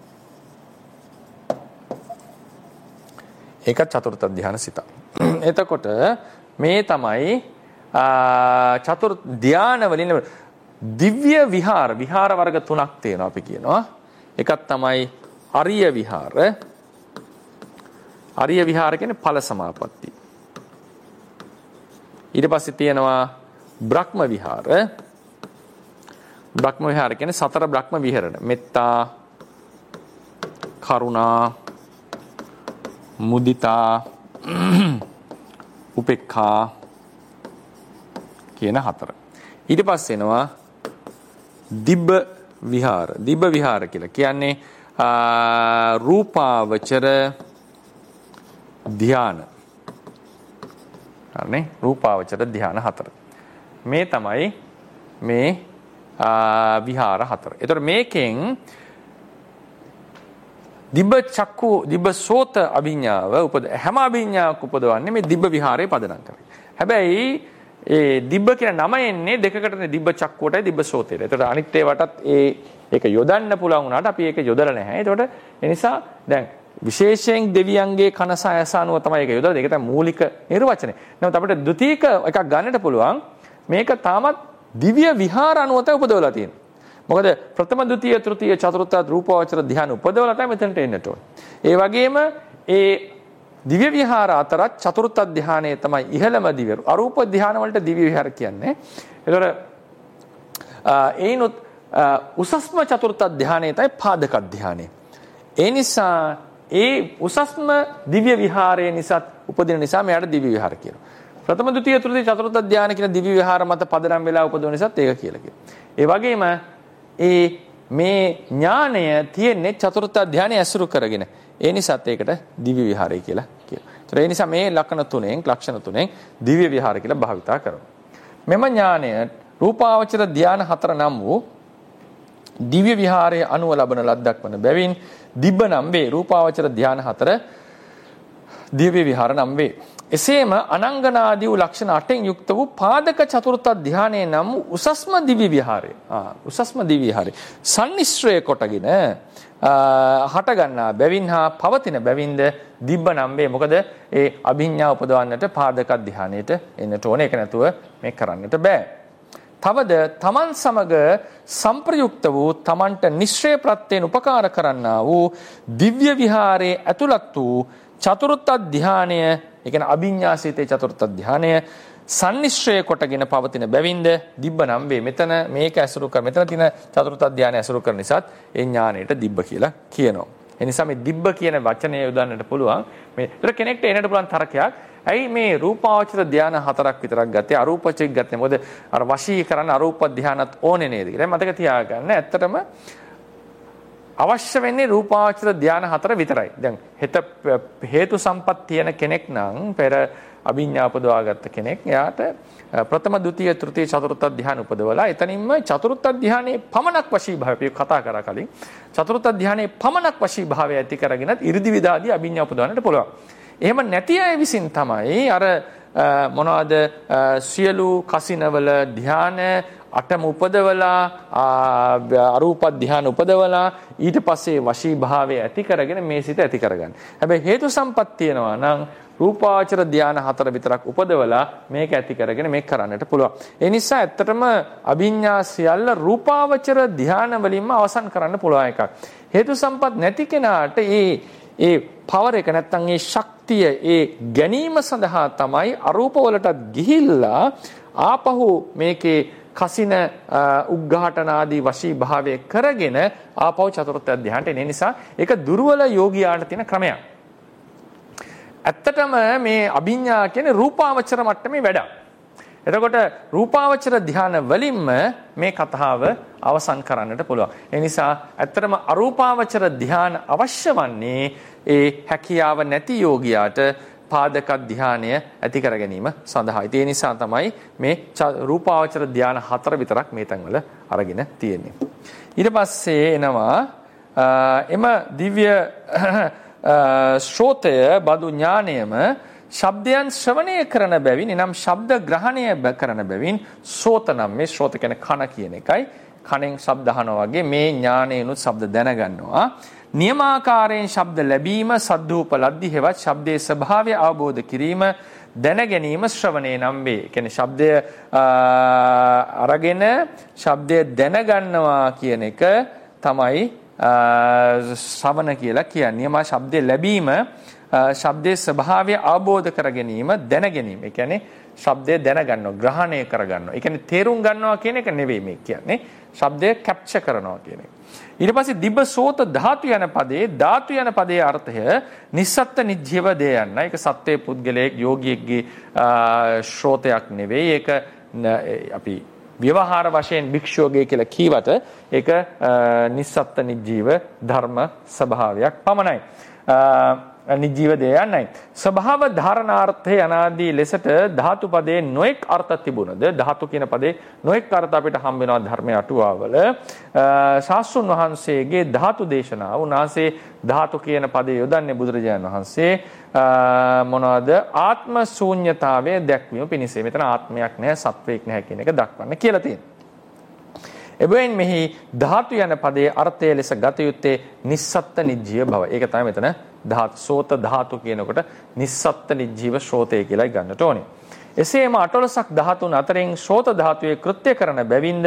ඒකත් චතුර්ථ ධ්‍යාන සිතක්. එතකොට මේ තමයි චතුර් ධ්‍යාන වලින් දිව්‍ය විහාර විහාර වර්ග තුනක් තියෙනවා අපි කියනවා. එකක් තමයි අරිය විහාර. අරිය විහාර කියන්නේ ඵල සමාපatti. ඊට පස්සේ තියෙනවා බ්‍රහ්ම විහාර. බ්‍රහ්ම විහාර කියන්නේ සතර බ්‍රහ්ම විහරණ. මෙත්තා, කරුණා, මුදිතා, උපේක්ඛා කියන හතර. ඊට පස්සේ එනවා දිබ්බ විහාර. දිබ්බ විහාර කියලා කියන්නේ රූපාවචර ධ්‍යාන. හරිනේ? රූපාවචර ධ්‍යාන හතර. මේ තමයි මේ විහාර හතර. ඒතර මේකෙන් දිබ්බ චක්කු දිබ්බ සෝත අභිඥාව උපද හැම අභිඥාවක් උපදවන්නේ මේ දිබ්බ විහාරයේ පදනම් කරගෙන. හැබැයි ඒ දිබ්බ කියන නම එන්නේ දෙකකටනේ දිබ්බ චක්කුවටයි දිබ්බ සෝතේට. ඒතකොට අනිත් ඒවටත් ඒ ඒක යොදන්න පුළුවන් වුණාට අපි ඒක යොදලා නැහැ. ඒතකොට ඒ නිසා දැන් විශේෂයෙන් දෙවියන්ගේ කනස ඇස අනුව තමයි ඒක යොදලා. ඒක තමයි මූලික නිර්වචනය. නමුත් අපිට ද්විතීක එකක් ගන්නට පුළුවන්. මේක තාමත් දිව්‍ය විහාර අනුව තමයි උපදවලා තියෙන්නේ. මොකද ප්‍රථම ද්විතීය තෘතීය චතුර්ථ රූපාවචර ධ්‍යාන උපදවලා තමයි මෙතනට එන්නට ඕනේ. ඒ වගේම ඒ දිව්‍ය විහාර අතරත් චතුර්ථ ධ්‍යානයේ තමයි ඉහළම දිව්‍ය අරූප ධ්‍යාන වලට දිව්‍ය විහාර කියන්නේ. ඒතර ඒනොත් උසස්ම චතුර්ථ ධ්‍යානයේ තමයි පාදක ධ්‍යානය. ඒ නිසා ඒ උසස්ම දිව්‍ය විහාරයේ නිසා උපදින නිසා මෙයාට දිව්‍ය විහාර කියනවා. ප්‍රථම ද්විතීය තෘතීය චතුර්ථ ධ්‍යාන කියන දිව්‍ය විහාර මත පදනම් වෙලා උපදින නිසාත් ඒක කියලා කියනවා. ඒ වගේම ඒ මේ ඥානය තියෙන්නේ චතුර්ථ ධ්‍යානය ඇසුරු කරගෙන. ඒ නිසාත් ඒකට දිව්‍ය විහාරය කියලා කියනවා. ඒ නිසා මේ ලක්ෂණ තුනෙන් ලක්ෂණ තුනෙන් දිව්‍ය විහාර කියලා භාවිතා කරනවා. මෙම ඥානය රූපාවචර ධ්‍යාන හතර නම් වූ දිව්‍ය විහාරයේ අනුව ලබන ලද්දක් වන බැවින් දිබ්බ නම් වේ. රූපාවචර ධ්‍යාන හතර දිව්‍ය විහාර නම් වේ. එසේම අනංගනාදී වූ ලක්ෂණ අටෙන් යුක්ත වූ පාදක චතුර්ථ ධ්‍යානයේ නම් උසස්ම දිව්‍ය විහාරය. ආ උසස්ම දිව්‍ය විහාරය. සම්නිශ්‍රය කොටගෙන හට ගන්නා බැවින් හා පවතින බැවින්ද දිබ්බ නම් වේ. මොකද ඒ අභිඥා උපදවන්නට පාදක ධ්‍යානයට එන්නට ඕනේ. ඒක නැතුව මේ කරන්නට බෑ. තවද තමන් සමග සංප්‍රයුක්ත වූ තමන්ට නිශ්චය ප්‍රත්‍යයෙන් උපකාර කරන්නා වූ දිව්‍ය විහාරයේ ඇතුළත් වූ චතුර්ථ ධානය, ඒ කියන්නේ අභිඤ්ඤාසිතේ චතුර්ථ ධානය සන්නිශ්චය කොටගෙන පවතින බැවින්ද දිබ්බ නම් වේ. මෙතන මේක ඇසුරු කර මෙතන තියෙන චතුර්ථ ධානය ඇසුරු කරන නිසාත් ඒ ඥාණයට දිබ්බ කියලා කියනවා. ඒ නිසා මේ දිබ්බ කියන වචනය යොදන්නට පුළුවන්. මේ ඒතර කෙනෙක්ට එන්නට පුළුවන් තරකයක්. ඇයි මේ රූපාවචර ධාන හතරක් විතරක් ගත්තේ අරූපචික ගත්තේ? මොකද අර වශී කරන්න අරූප ධානත් ඕනේ නේද කියලා. මතක තියාගන්න. ඇත්තටම අවශ්‍ය වෙන්නේ රූපාවචර ධාන හතර විතරයි. දැන් හෙත හේතු සම්පත් තියෙන කෙනෙක් නම් පෙර අභිඥා උපදවාගත්ත කෙනෙක් එයාට ප්‍රථම ද්විතීය තෘතීය චතුර්ථ ධාන උපදවලා එතනින්ම චතුර්ථ ධානයේ පමණක් වශී භාවය අපි කතා කරා කලින් චතුර්ථ ධානයේ පමණක් වශී භාවය ඇති කරගෙනත් 이르දි විදාදී අභිඥා උපදවන්නට පුළුවන්. එහෙම නැති අය විසින් තමයි අර මොනවාද සියලු කසිනවල ධාන අටම උපදවලා අරූප ධාන උපදවලා ඊට පස්සේ වශී භාවය ඇති කරගෙන මේ සිත ඇති කරගන්න. හැබැයි හේතු සම්පත් තියෙනවා නම් රූපාවචර ධාන හතර විතරක් උපදවලා මේක ඇති කරගෙන මේක කරන්නට පුළුවන්. ඒ නිසා ඇත්තටම අභිඥා සියල්ල රූපාවචර ධාන වලින්ම අවසන් කරන්න පුළුවන් එකක්. හේතු සම්පත් නැති කෙනාට ඒ ඒ පවර් එක නැත්තම් ඒ ශක්තිය ඒ ගැනීම සඳහා තමයි අරූප වලටත් ගිහිල්ලා ආපහු මේකේ කසින උග්ඝාටන ආදී වශී භාවය කරගෙන ආපහු චතුර්ථ ධානයට එන නිසා ඒක දුර්වල යෝගියාට තියෙන ක්‍රමයක්. ඇත්තටම මේ අභිඥා කියන්නේ රූපාවචර මට්ටමේ වැඩක්. එතකොට රූපාවචර ධාන වලින්ම මේ කතාව අවසන් කරන්නට පුළුවන්. ඒ නිසා ඇත්තටම අරූපාවචර ධාන අවශ්‍ය වන්නේ ඒ හැකියාව නැති යෝගියාට පාදක ධානය ඇති කර ගැනීම සඳහා. ඒ නිසා තමයි මේ රූපාවචර ධාන හතර විතරක් මේ තැන්වල අරගෙන තියෙන්නේ. ඊට පස්සේ එනවා එම දිව්‍ය ශ්‍රෝතය බදු ඥානයම ශබ්දයන් ශ්‍රවණය කරන බැවින් එනම් ශබ්ද ග්‍රහණය කරන බැවින් සෝත නම් මේ ශ්‍රෝත කියන්නේ කන කියන එකයි. කනෙන් ශබ්ද අහනවා වගේ මේ ඥානයනුත් ශබ්ද දැනගන්නවා. නියමාකාරයෙන් ශබ්ද ලැබීම සද්දූපලද්දි හෙවත් ශබ්දයේ ස්වභාවය අවබෝධ කිරීම දැන ගැනීම ශ්‍රවණේ නම් වේ. කියන්නේ ශබ්දය අරගෙන ශබ්දය දැනගන්නවා කියන එක තමයි ශ්‍රවණ කියලා කියන්නේ. මා ශබ්දේ ලැබීම ශබ්දයේ ස්වභාවය අවබෝධ කර ගැනීම දැන ගැනීම. ඒ කියන්නේ ශබ්දය දැනගන්නවා, ග්‍රහණය කරගන්නවා. ඒ කියන්නේ තේරුම් ගන්නවා කියන එක නෙවෙයි මේ කියන්නේ. ශබ්දය කැප්චර් කරනවා කියන එක. ඊට පස්සේ දිබ්බ සෝත ධාතු යන පදේ ධාතු යන පදේ අර්ථය නිස්සත්ත්‍ය නිජීව දේ යන. ඒක සත්වයේ පුද්ගලයෙක් යෝගියෙක්ගේ ශ්‍රෝතයක් නෙවෙයි. ඒක අපි ව්‍යවහාර වශයෙන් භික්ෂුවගේ කියලා කීවට ඒක නිස්සත්ත්‍ය නිජීව ධර්ම ස්වභාවයක් පමණයි. නිජීව දෙයයන්යි. ස්වභාව ධාරණාර්ථය අනාදී ලෙසට ධාතු පදයේ නොඑක් අර්ථ තිබුණද ධාතු කියන පදේ නොඑක් අර්ථ අපිට හම්බ වෙනවා ධර්මයේ අටුවාවල. ශාස්ත්‍රුන් වහන්සේගේ ධාතු දේශනාව උන්වහන්සේ ධාතු කියන පදේ යොදන්නේ බුදුරජාණන් වහන්සේ මොනවාද ආත්ම ශූන්‍යතාවය දැක්වීම පිණිස. මෙතන ආත්මයක් නැහැ, සත්වයක් නැහැ කියන එක දක්වන්න කියලා තියෙනවා. එබැවින් මෙහි ධාතු යන පදයේ අර්ථය ලෙස ගත යුත්තේ නිස්සත්ත්‍ය නිජීව බව. ඒක තමයි මෙතන ධාතු සෝත ධාතු කියනකොට නිස්සත්ත්‍ය නිජීව ශ්‍රෝතය කියලා ගන්නට ඕනේ. එසේම අටලොස්සක් ධාතුන් අතරින් ශ්‍රෝත ධාතුවේ කෘත්‍ය කරන බැවින්ද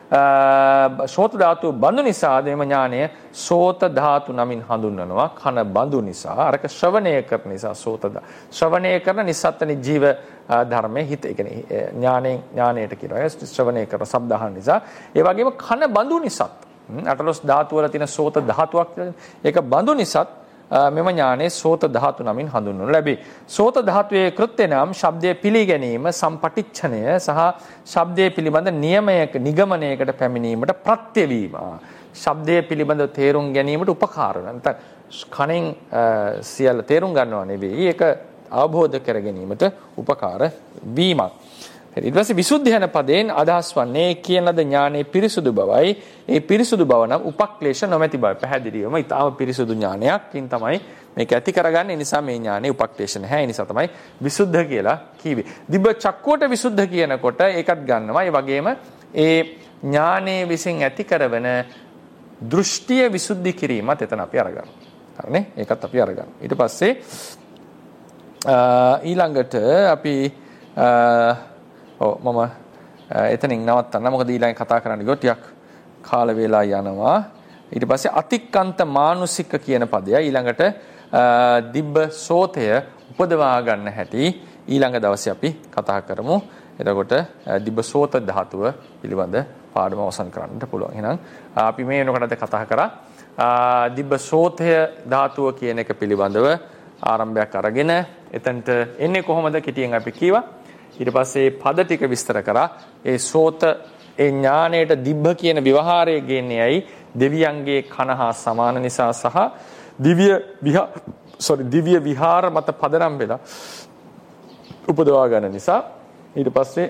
ශ්‍රෝත ධාතුව බඳු නිසා දෙම ඥානය සෝත ධාතු නමින් හඳුන්වනවා. කන බඳු නිසා අරක ශ්‍රවණය කරන නිසා සෝත ශ්‍රවණය කරන නිස්සත්ත්‍ය නිජීව ධර්මයේ හිත ඒ කියන්නේ ඥාණයෙන් ඥාණයට කියනවා ශ්‍රවණය කරන ශබ්ද අහන නිසා. ඒ වගේම කන බඳු නිසාත් අටලොස් ධාතු වල තියෙන සෝත ධාතුවක් ඒක බඳු නිසාත් මෙම ඥානයේ සෝත ධාතු නමින් හඳුන්වනු ලැබේ. සෝත ධාතුවේ කෘත්‍ය නම් ශබ්දයේ පිළිගැනීම, සම්පටිච්ඡනය සහ ශබ්දයේ පිළිබඳ නියමයක නිගමනයකට පැමිණීමට ප්‍රත්‍ය වීම. ශබ්දයේ පිළිබඳ තේරුම් ගැනීමට උපකාර වෙන. නැත්නම් කණෙන් සියල්ල තේරුම් ගන්නව නෙවෙයි. ඒක අවබෝධ කර ගැනීමට උපකාර වීමක්. ඊට පස්සේ විසුද්ධි යන පදයෙන් අදහස් වන්නේ කියන ලද ඥානයේ පිරිසුදු බවයි. ඒ පිරිසුදු බව නම් උපක්ලේශ නොමැති බව. පැහැදිලිවම ඊටාම පිරිසුදු ඥානයක්කින් තමයි මේක ඇති කරගන්නේ. ඒ නිසා මේ ඥානයේ උපක්ලේශ නැහැ. ඒ නිසා තමයි විසුද්ධ කියලා කිව්වේ. දිබ්බ චක්කුවට විසුද්ධ කියනකොට ඒකත් ගන්නවා. ඒ වගේම ඒ ඥානයේ විසින් ඇති කරවන දෘෂ්ටිය විසුද්ධි කිරීමත් එතන අපි අරගන්නවා. හරිනේ? ඒකත් අපි අරගන්නවා. ඊට පස්සේ ඊළඟට අපි ඔව් මම එතනින් නවත්තන්න. මොකද ඊළඟ කතා කරන්න ගියොත් ටිකක් කාල වේලා යනවා. ඊට පස්සේ අතික්කන්ත මානුසික කියන පදය ඊළඟට දිබ්බ සෝතය උපදවා ගන්න හැටි ඊළඟ දවසේ අපි කතා කරමු. එතකොට දිබ්බ සෝත ධාතුව පිළිබඳ පාඩම අවසන් කරන්නට පුළුවන්. එහෙනම් අපි මේ වෙනකොටද කතා කරා දිබ්බ සෝතය ධාතුව කියන එක පිළිබඳව ආරම්භයක් අරගෙන එතනට එන්නේ කොහොමද කෙටියෙන් අපි කීවා. ඊට පස්සේ පද ටික විස්තර කරා. ඒ සෝත ඒ ඥාණයට දිබ්බ කියන ව්‍යවහාරය ගේන්නේ ඇයි? දෙවියන්ගේ කන හා සමාන නිසා සහ දිව්‍ය විහාර sorry දිව්‍ය විහාර මත පදනම් වෙලා උපදවා ගන්න නිසා. ඊට පස්සේ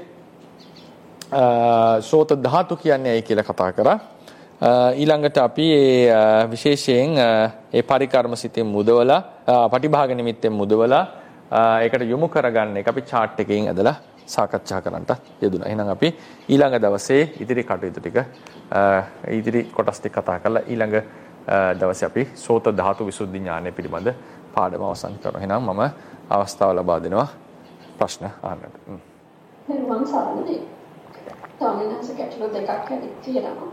සෝත ධාතු කියන්නේ ඇයි කියලා කතා කරා. ඊළඟට අපි ඒ විශේෂයෙන් ඒ පරිකර්ම සිතෙන් මුදවලා පටිභාග නිමිත්තෙන් මුදවලා ඒකට යොමු කරගන්න එක අපි chart එකකින් ඇදලා සාකච්ඡා කරන්නට යෙදුණා. එහෙනම් අපි ඊළඟ දවසේ ඉදිරි කටයුතු ටික ඉදිරි කොටස් ටික කතා කරලා ඊළඟ දවසේ අපි සෝත ධාතු විසුද්ධි ඥානය පිළිබඳ පාඩම අවසන් කරනවා. එහෙනම් මම අවස්ථාව ලබා දෙනවා ප්‍රශ්න අහන්නට. මම සාමාන්‍යයෙන් සාමාන්‍යයෙන් ගැටලු දෙකක් හරි තියෙනවා.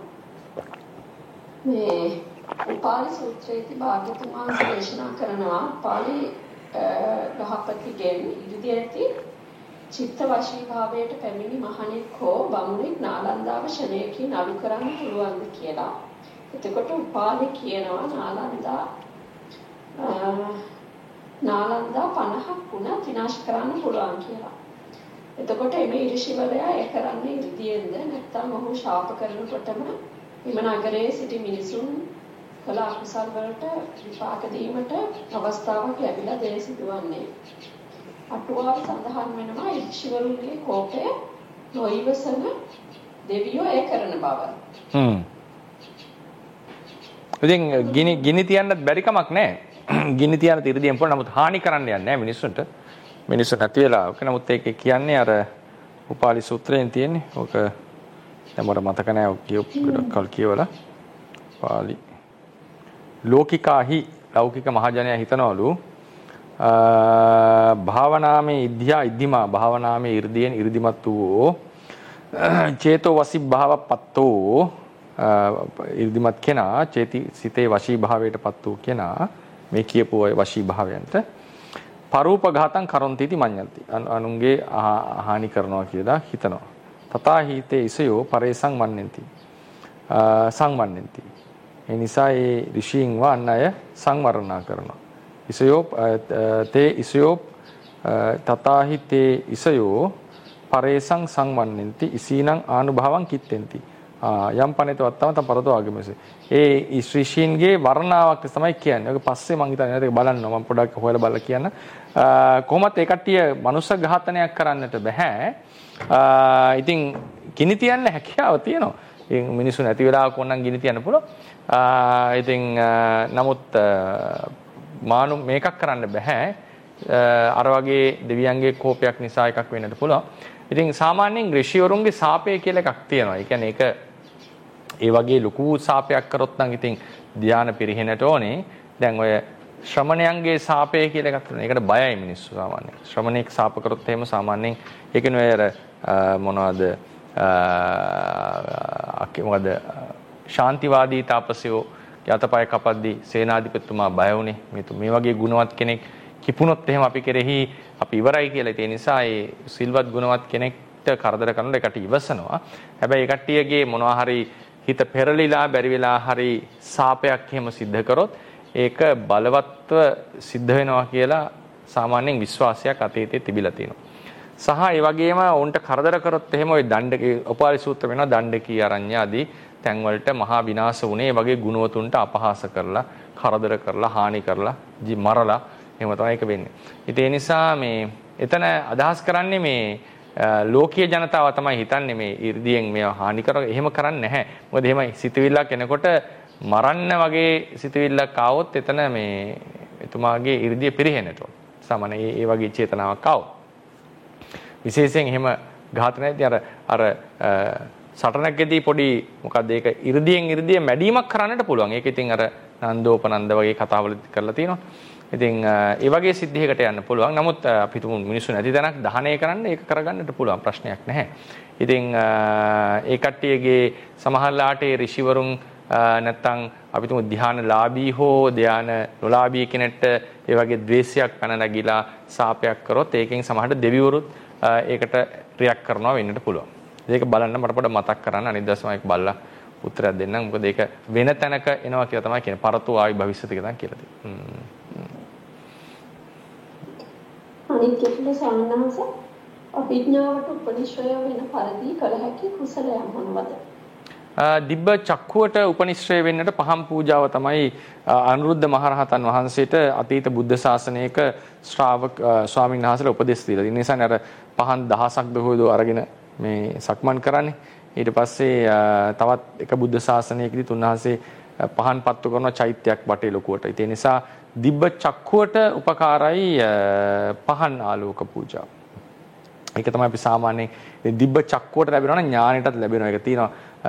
මේ උපාලි සූත්‍රයේදී භාග්‍යතුන් වහන්සේ දේශනා කරනවා පාලි ගහපතිගෙන් ඉදිරි ඇති චිත්ත වශී භාවයට පැමිණි මහණෙක් හෝ බමුණෙක් නාලන්දාව ශරණයකින් අලු කරන්න පුළුවන්ද කියලා. එතකොට උපාලි කියනවා නාලන්දා නාලන්දා පනහක් වුණා විනාශ කරන්න පුළුවන් කියලා. එතකොට මේ ඍෂිවරයා ඒ කරන්නේ ඉර්ධියෙන්ද නැත්නම් ඔහු ශාප කරනකොටම එම නගරයේ සිටි මිනිසුන් කළ අකුසල් වලට විපාක දීමට අවස්ථාවක් ලැබිලා දේ සිදුවන්නේ. අටුවාව සඳහන් වෙනවා ඍෂිවරුන්ගේ කෝපය නොයිවසන දෙවියෝ ඒ කරන බව. හ්ම්. ඉතින් ගිනි ගිනි තියන්නත් බැරි කමක් නැහැ. ගිනි තියන්න තිරදියෙන් පොළ නමුත් හානි කරන්න යන්නේ නැහැ මිනිස්සුන්ට. මිනිස්සු නැති වෙලා. නමුත් ඒක කියන්නේ අර උපාලි සූත්‍රයෙන් තියෙන්නේ. ඕක දැන් මට මතක නැහැ ඔක කියපු කල් කියවලා. පාලි ලෝකිකාහි ලෞකික මහජනයා හිතනවලු භාවනාමේ ඉද්ධා ඉද්ධිමා භාවනාමේ 이르දියෙන් 이르දිමත් වූ චේතෝ වසී භාවපත්තෝ 이르දිමත් කෙනා චේති සිතේ වශී භාවයටපත් වූ කෙනා මේ කියපු වශී භාවයන්ට පරූපඝාතං කරොන්තිති මඤ්ඤන්ති අනුන්ගේ හානි කරනවා කියලා හිතනවා. තථා හිතේ ඉසයෝ පරේසං වන්නේති සංවන්නේති. ඒ නිසා ඒ ඍෂීන් වන් අය සංවරණා කරනවා. ඉසයෝ තේ ඉසයෝ තථාහි තේ ඉසයෝ පරේසං සංවන්නේති ඉසීනං ආනුභවං කිත්තෙන්ති. යම් පණිතවත්තම තම පරතෝ ආගමසේ. ඒ ශ්‍රීෂීන්ගේ වර්ණාවක් තමයි කියන්නේ. ඒක පස්සේ මම හිතන්නේ ඒක බලන්න මම පොඩ්ඩක් හොයලා බලලා කියන්න. කොහොමත් ඒ කට්ටිය මනුෂ්‍ය ඝාතනයක් කරන්නට බෑ. ඉතින් ගිනි තියන්න හැකියාව තියෙනවා. ඒ මිනිස්සු නැති වෙලාවක ඕනනම් ගිනි තියන්න පුළුවන්. ඉතින් නමුත් මානු මේකක් කරන්න බෑ. අර වගේ දෙවියන්ගේ කෝපයක් නිසා එකක් වෙන්නත් පුළුවන්. ඉතින් සාමාන්‍යයෙන් ඍෂිවරුන්ගේ සාපය කියලා එකක් තියෙනවා. ඒ කියන්නේ ඒක ඒ වගේ ලොකු සාපයක් කරොත් නම් ඉතින් ධානය පිරිහෙන්නට ඕනේ. දැන් ඔය ශ්‍රමණයන්ගේ සාපය කියලා එකක් තියෙනවා. ඒකට බයයි මිනිස්සු සාමාන්‍යයෙන්. ශ්‍රමණෙක් සාප කරොත් එහෙම සාමාන්‍යයෙන් ඒ කියන්නේ අර මොනවද අ මොකද ශාන්තිවාදී තාපසයෝ යතපය කපද්දී සේනාධිපතිතුමා බය වුණේ මේ වගේ ගුණවත් කෙනෙක් කිපුණොත් එහෙම අපි කෙරෙහි අපි ඉවරයි කියලා. ඒ නිසා ඒ සිල්වත් ගුණවත් කෙනෙක්ට කරදර කරනකොට ඒකට ඉවසනවා. හැබැයි ඒ කට්ටියගේ මොනවා හරි හිත පෙරලිලා බැරි වෙලා හරි සාපයක් එහෙම සිද්ධ කරොත් ඒක බලවත්ව සිද්ධ වෙනවා කියලා සාමාන්‍යයෙන් විශ්වාසයක් අතීතයේ තිබිලා තියෙනවා. සහ ඒ වගේම උන්ට කරදර කරොත් එහෙම ওই දණ්ඩකේ උපාලි සූත්‍ර වෙනවා දණ්ඩකී අරඤ්ඤ ආදී තැන් වලට මහා විනාශ වුණේ ඒ වගේ ගුණවතුන්ට අපහාස කරලා කරදර කරලා හානි කරලා මරලා එහෙම තමයි ඒක වෙන්නේ. ඉතින් ඒ නිසා මේ එතන අදහස් කරන්නේ මේ ලෝකීය ජනතාව තමයි හිතන්නේ මේ 이르දියෙන් මේව හානි කර එහෙම කරන්නේ නැහැ. මොකද එහෙම සිතවිල්ලක් එනකොට මරන්න වගේ සිතවිල්ලක් ආවොත් එතන මේ එතුමාගේ 이르දිය පිරෙහෙන්නට ඕන. සාමාන්‍ය ඒ වගේ චේතනාවක් ආවොත් විශේෂයෙන් එහෙම ඝාතනයේදී අර අර සටනකදී පොඩි මොකද්ද ඒක 이르දියෙන් 이르දිය මැඩීමක් කරන්නට පුළුවන්. ඒක ඉතින් අර නන්දෝපනන්ද වගේ කතාවල කරලා තියෙනවා. ඉතින් ඒ වගේ සිද්ධියකට යන්න පුළුවන්. නමුත් අපි තුමු මිනිස්සු නැති තැනක් දහනය කරන්න ඒක කරගන්නට පුළුවන්, ප්‍රශ්නයක් නැහැ. ඉතින් ඒ කට්ටියගේ සමහරලාට ඒ ඍෂිවරුන් නැත්තම් අපි තුමු ධ්‍යානලාභී හෝ ධ්‍යාන නොලාභී කෙනෙක්ට ඒ වගේ ද්වේෂයක් පැන නැගිලා සාපයක් කරොත් ඒකෙන් සමහරට දෙවිවරුත් ඒකට රියැක්ට් කරනවා වෙන්නට පුළුවන්. ඒක බලන්න මට පොඩ්ඩක් මතක් කරන්න අනිත් දවසම ඒක බලලා උත්තරයක් දෙන්නම්. මොකද ඒක වෙන තැනක එනවා කියලා තමයි කියන්නේ. පරතෝ ආයි භවිෂ්‍යති කියලා කියලා තියෙනවා. අනිත් කෙටල සානහස අභිඥාවට උපනිශ්‍රය වෙන පරිදි කළ හැකි කුසලයන් මොනවද? දිබ්බ චක්කුවට උපනිශ්‍රය වෙන්නට පහන් පූජාව තමයි අනුරුද්ධ මහරහතන් වහන්සේට අතීත බුද්ධ ශාසනයක ශ්‍රාවක ස්වාමීන් වහන්සේලා උපදෙස් දීලා. ඒ නිසා අර පහන් දහසක් දහෝදෝ අරගෙන මේ සක්මන් කරන්නේ. ඊට පස්සේ තවත් එක බුද්ධ ශාසනයකදී තුන්වහන්සේ පහන් පත්තු කරන චෛත්‍යයක් වටේ ලොකුවට. ඒ නිසා දිබ්බ චක්කුවට උපකාරයි පහන් ආලෝක පූජාව. ඒක තමයි අපි සාමාන්‍යයෙන් දිබ්බ චක්කුවට ලැබෙනවා නම් ඥානෙටත් ලැබෙනවා. ඒක තියෙනවා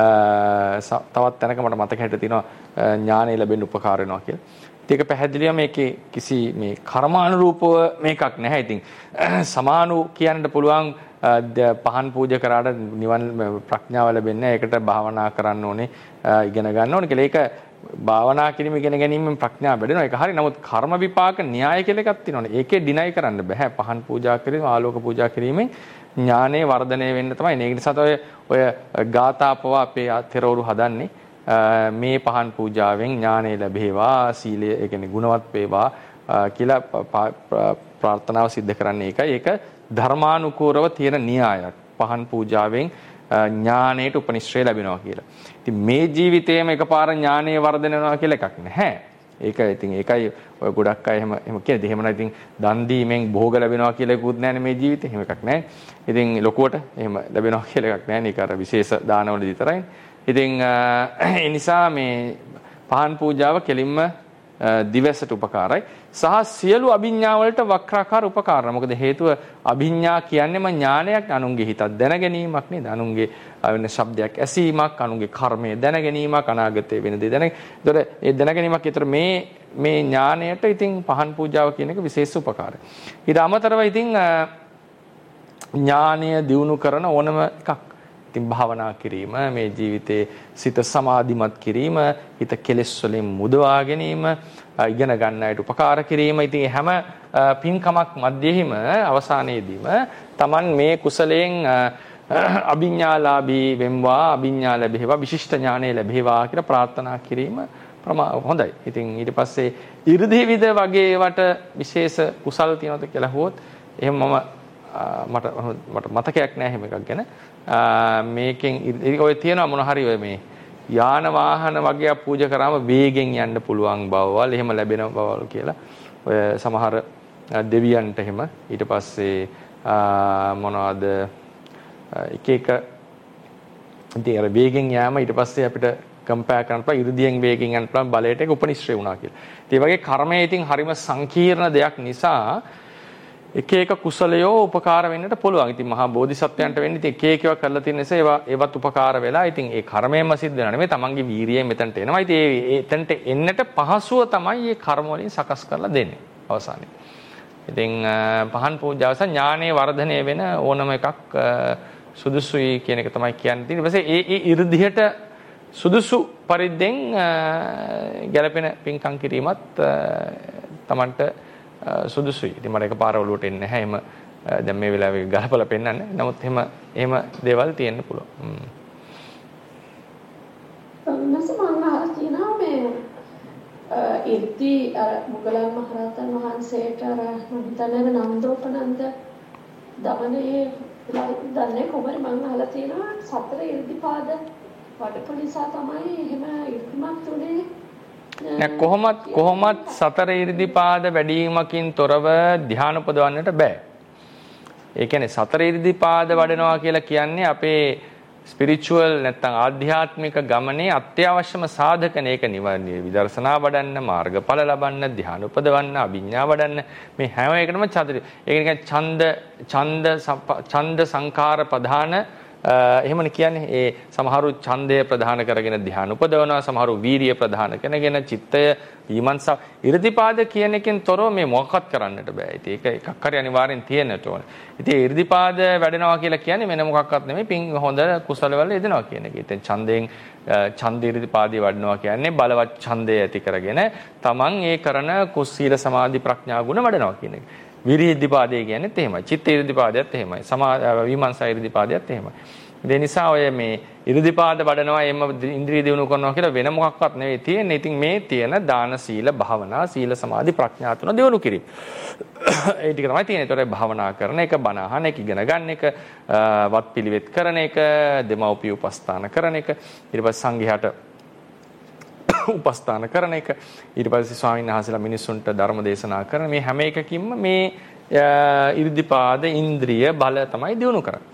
තවත් තැනක මට මතක හිටිට තියෙනවා ඥානෙ ලැබෙන්න උපකාර වෙනවා කියලා. ඒක පැහැදිලිව මේකේ කිසි මේ කර්මානුරූපව මේකක් නැහැ. ඉතින් සමානු කියන්නට පුළුවන් පහන් පූජා කරාට නිවන් ප්‍රඥාව ලැබෙන්නේ නැහැ. ඒකට භාවනා කරන්න ඕනේ, ඉගෙන ගන්න ඕනේ කියලා. ඒක භාවනා කිරීම ඉගෙන ගැනීමෙන් ප්‍රඥාව වැඩෙනවා. ඒක හරි. නමුත් කර්ම විපාක න්‍යාය කියලා එකක් තියෙනවානේ. ඒකේ ඩිනයි කරන්න බෑ. පහන් පූජා කිරීම, ආලෝක පූජා කිරීමෙන් ඥානේ වර්ධනය වෙන්න තමයි. ඒක නිසා ඔය ඔය ගාථාපව අපේ තෙරවරු හදන්නේ මේ පහන් පූජාවෙන් ඥානෙ ලැබේවා, සීලය ඒ කියන්නේ ගුණවත් වේවා කියලා ප්‍රාර්ථනාව සිද්ධ කරන්නේ. ඒකයි ඒක ධර්මානුකූලව තියෙන න්‍යායක්. පහන් පූජාවෙන් ඥානයට උපනිශ්‍රය ලැබෙනවා කියලා. ඉතින් මේ ජීවිතේම එකපාර ඥානීය වර්ධනය වෙනවා කියලා එකක් නැහැ. ඒක ඉතින් ඒකයි ඔය ගොඩක් අය එහෙම එහෙම කියන්නේ. එහෙම නැත්නම් දන් දීමෙන් භෝග ලැබෙනවා කියලා එකකුත් නැහැ මේ ජීවිතේ. එහෙම එකක් නැහැ. ඉතින් ලොකුවට එහෙම ලැබෙනවා කියලා එකක් නැහැ. ඒක අර විශේෂ දානවල විතරයි. ඉතින් ඒ නිසා මේ පහන් පූජාව කෙලින්ම දිවසට උපකාරයි. සහ සියලු අභිඥා වලට වක්‍රාකාර උපකාරන. මොකද හේතුව අභිඥා කියන්නේම ඥානයක්, අනුන්ගේ හිතක් දැන ගැනීමක් නේද? අනුන්ගේ වෙන ශබ්දයක් ඇසීමක්, අනුන්ගේ කර්මය දැන ගැනීමක්, අනාගතයේ වෙන දේ දැන. ඒතර ඒ දැන ගැනීමක්. ඒතර මේ මේ ඥාණයට ඉතින් පහන් පූජාව කියන එක විශේෂ උපකාරයි. ඊට අමතරව ඉතින් ඥානය දියුණු කරන ඕනම එකක්. ඉතින් භාවනා කිරීම, මේ ජීවිතේ සිත සමාධිමත් කිරීම, හිත කෙලෙස් වලින් මුදවා ගැනීම, ඉගෙන ගන්නට උපකාර කිරීම. ඉතින් හැම පින්කමක් මැදෙහිම අවසානයේදීම Taman මේ කුසලයෙන් අභිඥාලාභී වෙම්වා, අභිඥා ලැබේවා, විශිෂ්ට ඥානෙ ලැබේවා කියලා ප්‍රාර්ථනා කිරීම හොඳයි. ඉතින් ඊට පස්සේ 이르දි විද වගේ ඒවට විශේෂ කුසල් තියනවද කියලා හුවොත් එහෙම මම මට මට මතකයක් නැහැ එහෙම එකක් ගැන. මේකෙන් ඔය තියෙනවා මොන හරි ඔය මේ යාන වාහන වගේ පූජා කරාම වේගෙන් යන්න පුළුවන් බවවල් එහෙම ලැබෙන බවවල් කියලා ඔය සමහර දෙවියන්ට එහෙම. ඊට පස්සේ මොනවද එක එක ඉතින් අර වේගෙන් යෑම ඊට පස්සේ අපිට කම්පයර් කරන්න පුළුවන් 이르දියෙන් වේගෙන් යන පුළුවන් බලයට ඒක උපනිශ්‍රය වුණා කියලා. ඉතින් මේ වගේ කර්මය ඉතින් හරිම සංකීර්ණ දෙයක් නිසා එක එක කුසලයෝ උපකාර වෙන්නට පුළුවන්. ඉතින් මහා බෝධිසත්වයන්ට වෙන්නේ ඉතින් එක එක ඒවා කරලා තියෙන නිසා ඒවා ඒවත් උපකාර වෙලා ඉතින් ඒ කර්මයෙන්ම සිද්ධ වෙනවා නෙමෙයි තමන්ගේ වීරියෙන් මෙතනට එනවා. ඉතින් ඒ එතනට එන්නට පහසුව තමයි මේ කර්ම වලින් සකස් කරලා දෙන්නේ අවසානයේ. ඉතින් පහන් පූජාව සහ ඥානයේ වර්ධනය වෙන ඕනම එකක් සුදුසුයි කියන එක තමයි කියන්නේ. ඊට පස්සේ ඒ ඒ 이르දියට සුදුසු පරිද්දෙන් ගැළපෙන පින්කම් කිරීමත් තමන්ට සුදුසුයි. ඉතින් මට එකපාර ඔලුවට එන්නේ නැහැ. එහෙම දැන් මේ වෙලාවේ ගහපලා පෙන්නන්නේ. නමුත් එහෙම එහෙම දේවල් තියෙන්න පුළුවන්. නැස මම අහලා තියෙනවා මේ ඉර්ති අර මුගලන් මහරහතන් වහන්සේට අර හිතන්නේ නන්දෝපනන්ද දමනේ දන්නේ කොහොමද මම අහලා තියෙනවා සතර ඉර්ධිපාද වඩපු නිසා තමයි එහෙම ඉර්ධිමත් උනේ. නැ කොහොමත් කොහොමත් සතර ඉර්ධිපාද වැඩිවීමකින් තොරව ධ්‍යාන උපදවන්නට බෑ. ඒ කියන්නේ සතර ඉර්ධිපාද වඩනවා කියලා කියන්නේ අපේ ස්පිරිචුවල් නැත්නම් ආධ්‍යාත්මික ගමනේ අත්‍යවශ්‍යම සාධකන. ඒක නිවන විදර්ශනා වඩන්න, මාර්ගඵල ලබන්න, ධ්‍යාන උපදවන්න, අභිඥා වඩන්න මේ හැම එකටම චතුර. ඒක නිකන් ඡන්ද ඡන්ද ඡන්ද සංඛාර ප්‍රධාන එහෙමනේ කියන්නේ. ඒ සමහරු ඡන්දය ප්‍රධාන කරගෙන ධ්‍යාන උපදවනවා, සමහරු වීරිය ප්‍රධාන කරගෙන චිත්තය විමර්ශන ඉර්ධිපාද කියන එකෙන් තොරව මේ මොකක්වත් කරන්නට බෑ. ඉතින් ඒක එකක් හරි අනිවාර්යෙන් තියෙන්නට ඕන. ඉතින් ඉර්ධිපාද වැඩෙනවා කියලා කියන්නේ වෙන මොකක්වත් නෙමෙයි, පින් හොඳ කුසලවල යෙදෙනවා කියන එක. ඉතින් ඡන්දයෙන් ඡන්ද ඉර්ධිපාදී වඩනවා කියන්නේ බලවත් ඡන්දය ඇති කරගෙන තමන් ඒ කරන කුසීල සමාධි ප්‍රඥා ගුණ වඩනවා කියන එක. විරිය ඉර්ධිපාදේ කියන්නේත් එහෙමයි. චිත්ත ඉර්ධිපාදයත් එහෙමයි. සමා විමර්ශන ඉර්ධිපාදයත් එහෙමයි. ඒ නිසා ඔය මේ ඉර්ධිපාද වඩනවා එම ඉන්ද්‍රිය දියුණු කරනවා කියලා වෙන මොකක්වත් නෙවෙයි තියෙන්නේ. ඉතින් මේ තියෙන දාන සීල භාවනා සීල සමාධි ප්‍රඥා තුන දියුණු කිරීම. ඒ ටික තමයි තියෙන්නේ. ඒතකොට භාවනා කරන එක, බණ අහන එක, ඉගෙන ගන්න එක, වත් පිළිවෙත් කරන එක, දෙමව්පිය උපස්ථාන කරන එක, ඊට පස්සේ සංඝයාට උපස්ථාන කරන එක, ඊට පස්සේ ස්වාමීන් වහන්සේලා මිනිසුන්ට ධර්ම දේශනා කරන මේ හැම එකකින්ම මේ ඉර්ධිපාද ඉන්ද්‍රිය බල තමයි දියුණු කරන්නේ.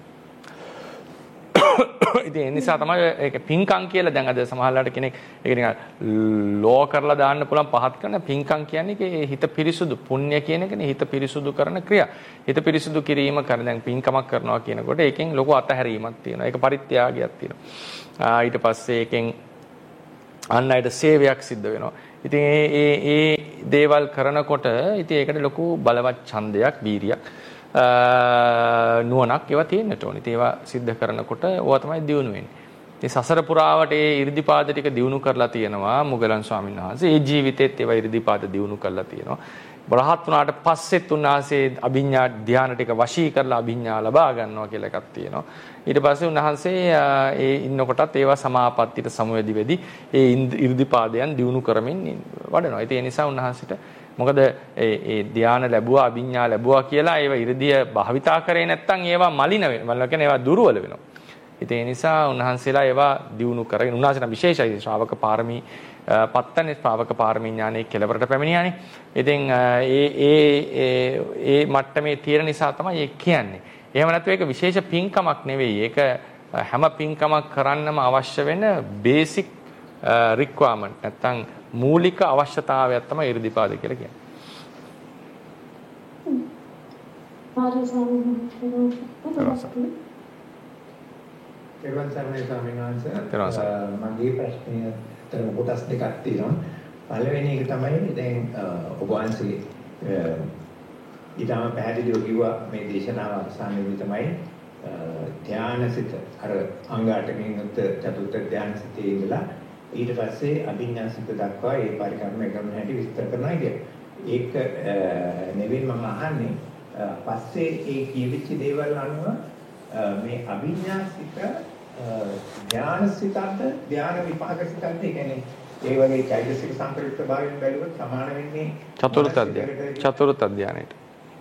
ඉතින් ඒ නිසා තමයි ඒක පින්කම් කියලා දැන් අද සමහරලාට කෙනෙක් ඒක නිකන් ලෝ කරලා දාන්න පුළුවන් පහත් කරන පින්කම් කියන්නේ ඒකේ හිත පිරිසුදු පුණ්‍ය කියන එකනේ හිත පිරිසුදු කරන ක්‍රියා. හිත පිරිසුදු කිරීම කරන දැන් පින්කමක් කරනවා කියනකොට ඒකෙන් ලොකු අතහැරීමක් තියෙනවා. ඒක පරිත්‍යාගයක් තියෙනවා. ඊට පස්සේ ඒකෙන් අන් අයට සේවයක් සිද්ධ වෙනවා. ඉතින් ඒ ඒ ඒ දේවල් කරනකොට ඉතින් ඒකට ලොකු බලවත් ඡන්දයක්, වීරියක් නුවණක් ඒවා තියෙන්නට ඕනේ. ඉතින් ඒවා සිද්ධ කරනකොට ඕවා තමයි දියුණු වෙන්නේ. ඉතින් සසර පුරාවට ඒ 이르දිපාද ටික දියුණු කරලා තියෙනවා මුගලන් ස්වාමීන් වහන්සේ. ඒ ජීවිතේත් ඒවා 이르දිපාද දියුණු කරලා තියෙනවා. බ්‍රහත් වුණාට පස්සෙත් උන්වහන්සේ අභිඥා ධානය ටික වශී කරලා අභිඥා ලබා ගන්නවා කියලා එකක් තියෙනවා. ඊට පස්සේ උන්වහන්සේ ඒ ඉන්නකොටත් ඒවා සමාපත්තියට සමුවැදි වෙදි ඒ 이르දිපාදයන් දියුණු කරමින් වඩනවා. ඉතින් ඒ නිසා උන්වහන්සේට මොකද ඒ ඒ ධානය ලැබුවා අභිඥා ලැබුවා කියලා ඒවා 이르දිය භාවිතා කරේ නැත්නම් ඒවා මලින වෙනවා. මල කියන්නේ ඒවා දුර්වල වෙනවා. ඉතින් ඒ නිසා උන්වහන්සේලා ඒවා දියුණු කරගෙන උන්වහන්සේලා විශේෂයි ශ්‍රාවක පාරමී පත්තනේ ශ්‍රාවක පාරමී ඥානයේ කෙලවරට පැමිණියානේ. ඉතින් ඒ ඒ ඒ මට්ටමේ තියෙන නිසා තමයි ඒක කියන්නේ. එහෙම නැත්නම් ඒක විශේෂ පින්කමක් නෙවෙයි. ඒක හැම පින්කමක් කරන්නම අවශ්‍ය වෙන බේසික් රික්වයර්මන්ට් නැත්නම් මූලික අවශ්‍යතාවයක් තමයි 이르දිපාද කියලා කියන්නේ. එවන් සර්ණේ ස්වාමීන් වහන්සේ මගේ ප්‍රශ්නය තර කොටස් දෙකක් තියෙනවා. පළවෙනි එක තමයි දැන් ඔබ වහන්සේ ඊටම පැහැදිලිව කිව්වා මේ දේශනාව අවසානයේදී තමයි ධානසිත අර අංග අටකින් උත් චතුර්ථ ධානසිතේ ඉඳලා ඊට පස්සේ අභිඥාසිත දක්වා ඒ පරිකර්ම එකම හැටි විස්තර කරනවා කියන්නේ. ඒක නෙවෙයි මම අහන්නේ පස්සේ ඒ කියවිච්ච දේවල් අනුව මේ අභිඥාසිත ධානසිතත් ධාන විපාකසිතත් ඒ කියන්නේ ඒ වගේ චෛතසික සංකල්ප භාවයෙන් බැලුවොත් සමාන වෙන්නේ චතුර්ථ ධානය. චතුර්ථ ධානයට.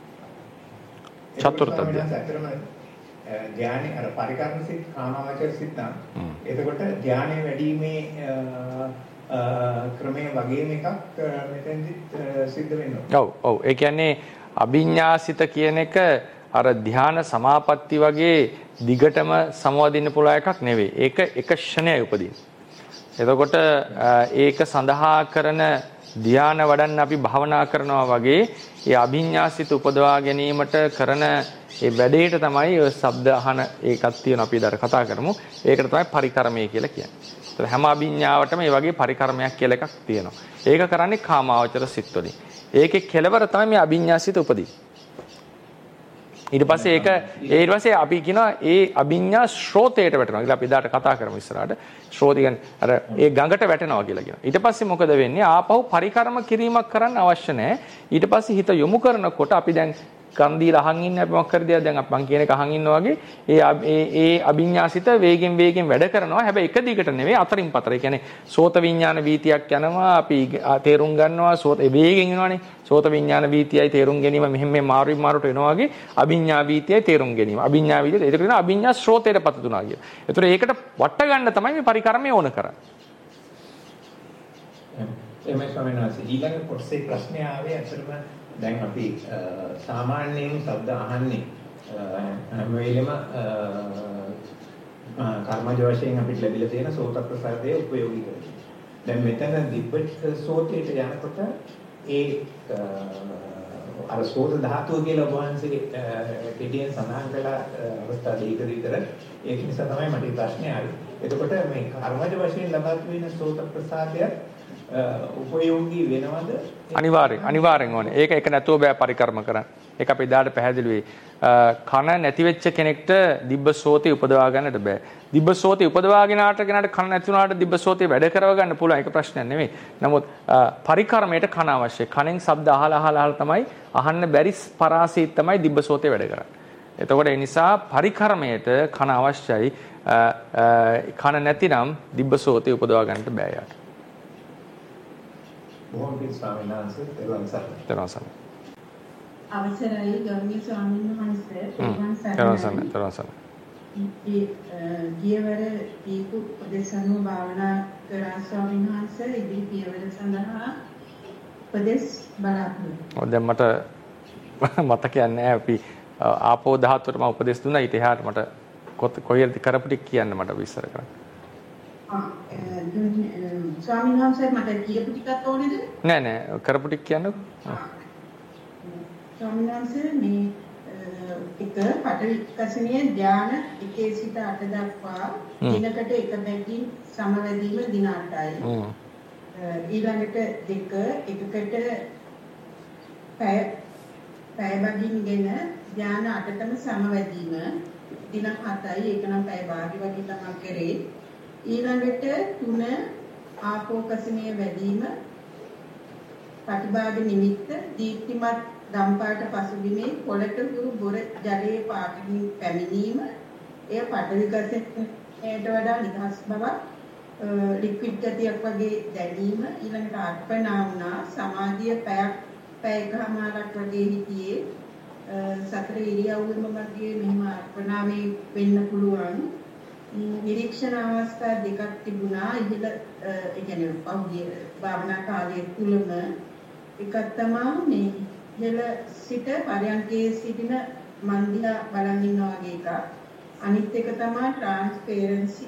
චතුර්ථ ධානය. ධානයේ අර පරිකර්ම සිත් කාමාවචර සිත් නම් එතකොට ධානයේ වැඩිීමේ ක්‍රමයේ වගේම එකක් මෙතෙන්දි සිද්ධ වෙනවා. ඔව් ඔව් ඒ කියන්නේ අභිඥාසිත කියන එක අර ධාන සමාපatti වගේ දිගටම සමවදින්න පුළුවන් එකක් නෙවෙයි. ඒක එක ක්ෂණයයි උපදින්නේ. එතකොට ඒක සඳහා කරන ධාන වඩන්න අපි භාවනා කරනවා වගේ ඒ අභිඥාසිත උපදවා ගැනීමට කරන ඒ වැඩේට තමයි ඔය ශබ්ද අහන ඒකක් තියෙනවා අපි ඊදර කතා කරමු. ඒකට තමයි පරිකර්මය කියලා කියන්නේ. ඒතර හැම අභිඥාවටම මේ වගේ පරිකර්මයක් කියලා එකක් තියෙනවා. ඒක කරන්නේ කාමාවචර සිත් වලින්. ඒකේ කෙලවර තමයි මේ අභිඥාසිත උපදින්නේ. ඊට පස්සේ ඒක ඊට පස්සේ අපි කියනවා ඒ අභිඥා ශ්‍රෝතයට වැටෙනවා කියලා අපි ඊදාට කතා කරමු ඉස්සරහට. ශ්‍රෝති කියන්නේ අර ඒ ගඟට වැටෙනවා කියලා කියනවා. ඊට පස්සේ මොකද වෙන්නේ? ආපහු පරිකර්ම කිරීමක් කරන්න අවශ්‍ය නැහැ. ඊට පස්සේ හිත යොමු කරනකොට අපි දැන් කන් දීලා අහන් ඉන්නේ අපි මොකක් කරද දැන් අපි මං කියන එක අහන් ඉන්නා වගේ ඒ ඒ ඒ අභිඥාසිත වේගෙන් වේගෙන් වැඩ කරනවා. හැබැයි එක දිගට නෙවෙයි අතරින් පතර. ඒ කියන්නේ සෝත විඥාන වීතියක් යනවා අපි තේරුම් ගන්නවා සෝත වේගෙන් එනවානේ. සෝත විඥාන වීතියයි තේරුම් ගැනීම මෙහෙම මේ මාරු මාරුට එනවා වගේ අභිඥා වීතියයි තේරුම් ගැනීම. අභිඥා වීතිය ඒක කියන අභිඥා ශ්‍රෝතයට පතතුනා කියන. ඒතර ඒකට වට ගන්න තමයි මේ පරිකර්මය ඕන කරන්නේ. එමේ ස්වාමීන් වහන්සේ ඊළඟ කොටසේ ප්‍රශ්නය ආවේ අතරම දැන් අපි සාමාන්‍යයෙන් ශබ්ද අහන්නේ හැම වෙලෙම කර්මජ වශයෙන් අපිට ලැබිලා තියෙන සෝත ප්‍රසාදයේ උපයෝගී කරගන්න. දැන් මෙතන දිබ්බ සෝතයට යනකොට ඒ අර සෝත ධාතුව කියලා වහන්සේ කෙටියෙන් සඳහන් කළ අවස්ථා දෙකක විතර ඒක නිසා තමයි මට මේ ප්‍රශ්නේ ආවේ. එතකොට මේ කර්මජ වශයෙන් ලබාත් වෙන සෝත ප්‍රසාදය උපයෝගී වෙනවද? අනිවාර්යෙන් අනිවාර්යෙන් ඕනේ. ඒක එක නැතුව බෑ පරිකර්ම කරන්න. ඒක අපි එදාට පැහැදිලි වෙයි. කන නැති වෙච්ච කෙනෙක්ට දිබ්බසෝතේ උපදවා ගන්නට බෑ. දිබ්බසෝතේ උපදවාගෙන ආට කෙනාට කන නැති වුණාට දිබ්බසෝතේ වැඩ කරව ගන්න පුළුවන්. ඒක ප්‍රශ්නයක් නෙමෙයි. නමුත් පරිකර්මයට කන අවශ්‍යයි. කනෙන් ශබ්ද අහලා අහලා අහලා තමයි අහන්න බැරි පරාසීත් තමයි දිබ්බසෝතේ වැඩ කරන්නේ. එතකොට ඒ නිසා පරිකර්මයට කන අවශ්‍යයි. කන නැතිනම් දිබ්බසෝතේ උපදවා ගන්නට බෑ යාට. බොහොම පිං ස්වාමීන් වහන්සේ දරුවන් සරණයි. දරුවන් සරණයි. අවසරයි ගෞරවනීය ස්වාමීන් වහන්සේ දරුවන් සරණයි. දරුවන් සරණයි. ගියවර දීපු උපදේශන භාවනා කරා ස්වාමීන් වහන්සේ ඉදිරි පියවර සඳහා උපදේශ බලාපොරොත්තු. ඔව් දැන් මට මතකයක් නැහැ අපි ආපෝ ධාතුවට මම උපදේශ දුන්නා ඊට එහාට මට කොහේද කරපු ටික කියන්න මට විස්තර කරන්න. ස්වාමීන් වහන්සේ මට කියපු ටිකක් ඕනේද? නෑ නෑ කරපු ටික කියන්නකෝ. ස්වාමීන් වහන්සේ මේ එක පටවිකසනීය ධාන එකේ සිට අට දක්වා දිනකට එක බැගින් සමවැදීම දින අටයි. ඊළඟට දෙක එකකට පැය පැය බැගින්ගෙන ධාන අටටම සමවැදීම දින හතයි. ඒක නම් පැය භාගි වගේ තමයි කරේ. ඊළඟට තුන ආපෝකසනීය වැඩිම ප්‍රතිභාග නිමිත්ත දීප්තිමත් දම්පාට පසුබිමේ පොළට හුරු බොර ජලයේ පාටින් පැමිණීම එය පටවිකසනයට වඩා නිදහස් බවක් ලික්විඩ් ගතියක් වගේ දැනීම ඊළඟට අර්පණා වුණා සමාධිය පැයක් පැයකමාරක් වගේ හිටියේ සතර ඉරියව්වෙම වගේ මෙහෙම අර්පණාවේ වෙන්න පුළුවන් නිරීක්ෂණ අවස්ථා දෙකක් තිබුණා ඉහළ ඒ කියන්නේ පෞද්ගලික භාවනා කාලයේ තුලම එකක් තමයි මේ ඉහළ සිට පරයන්කේ සිටින මන්දිහා බලන් ඉන්නා වගේ එකක් අනිත් එක තමයි ට්‍රාන්ස්පරන්සි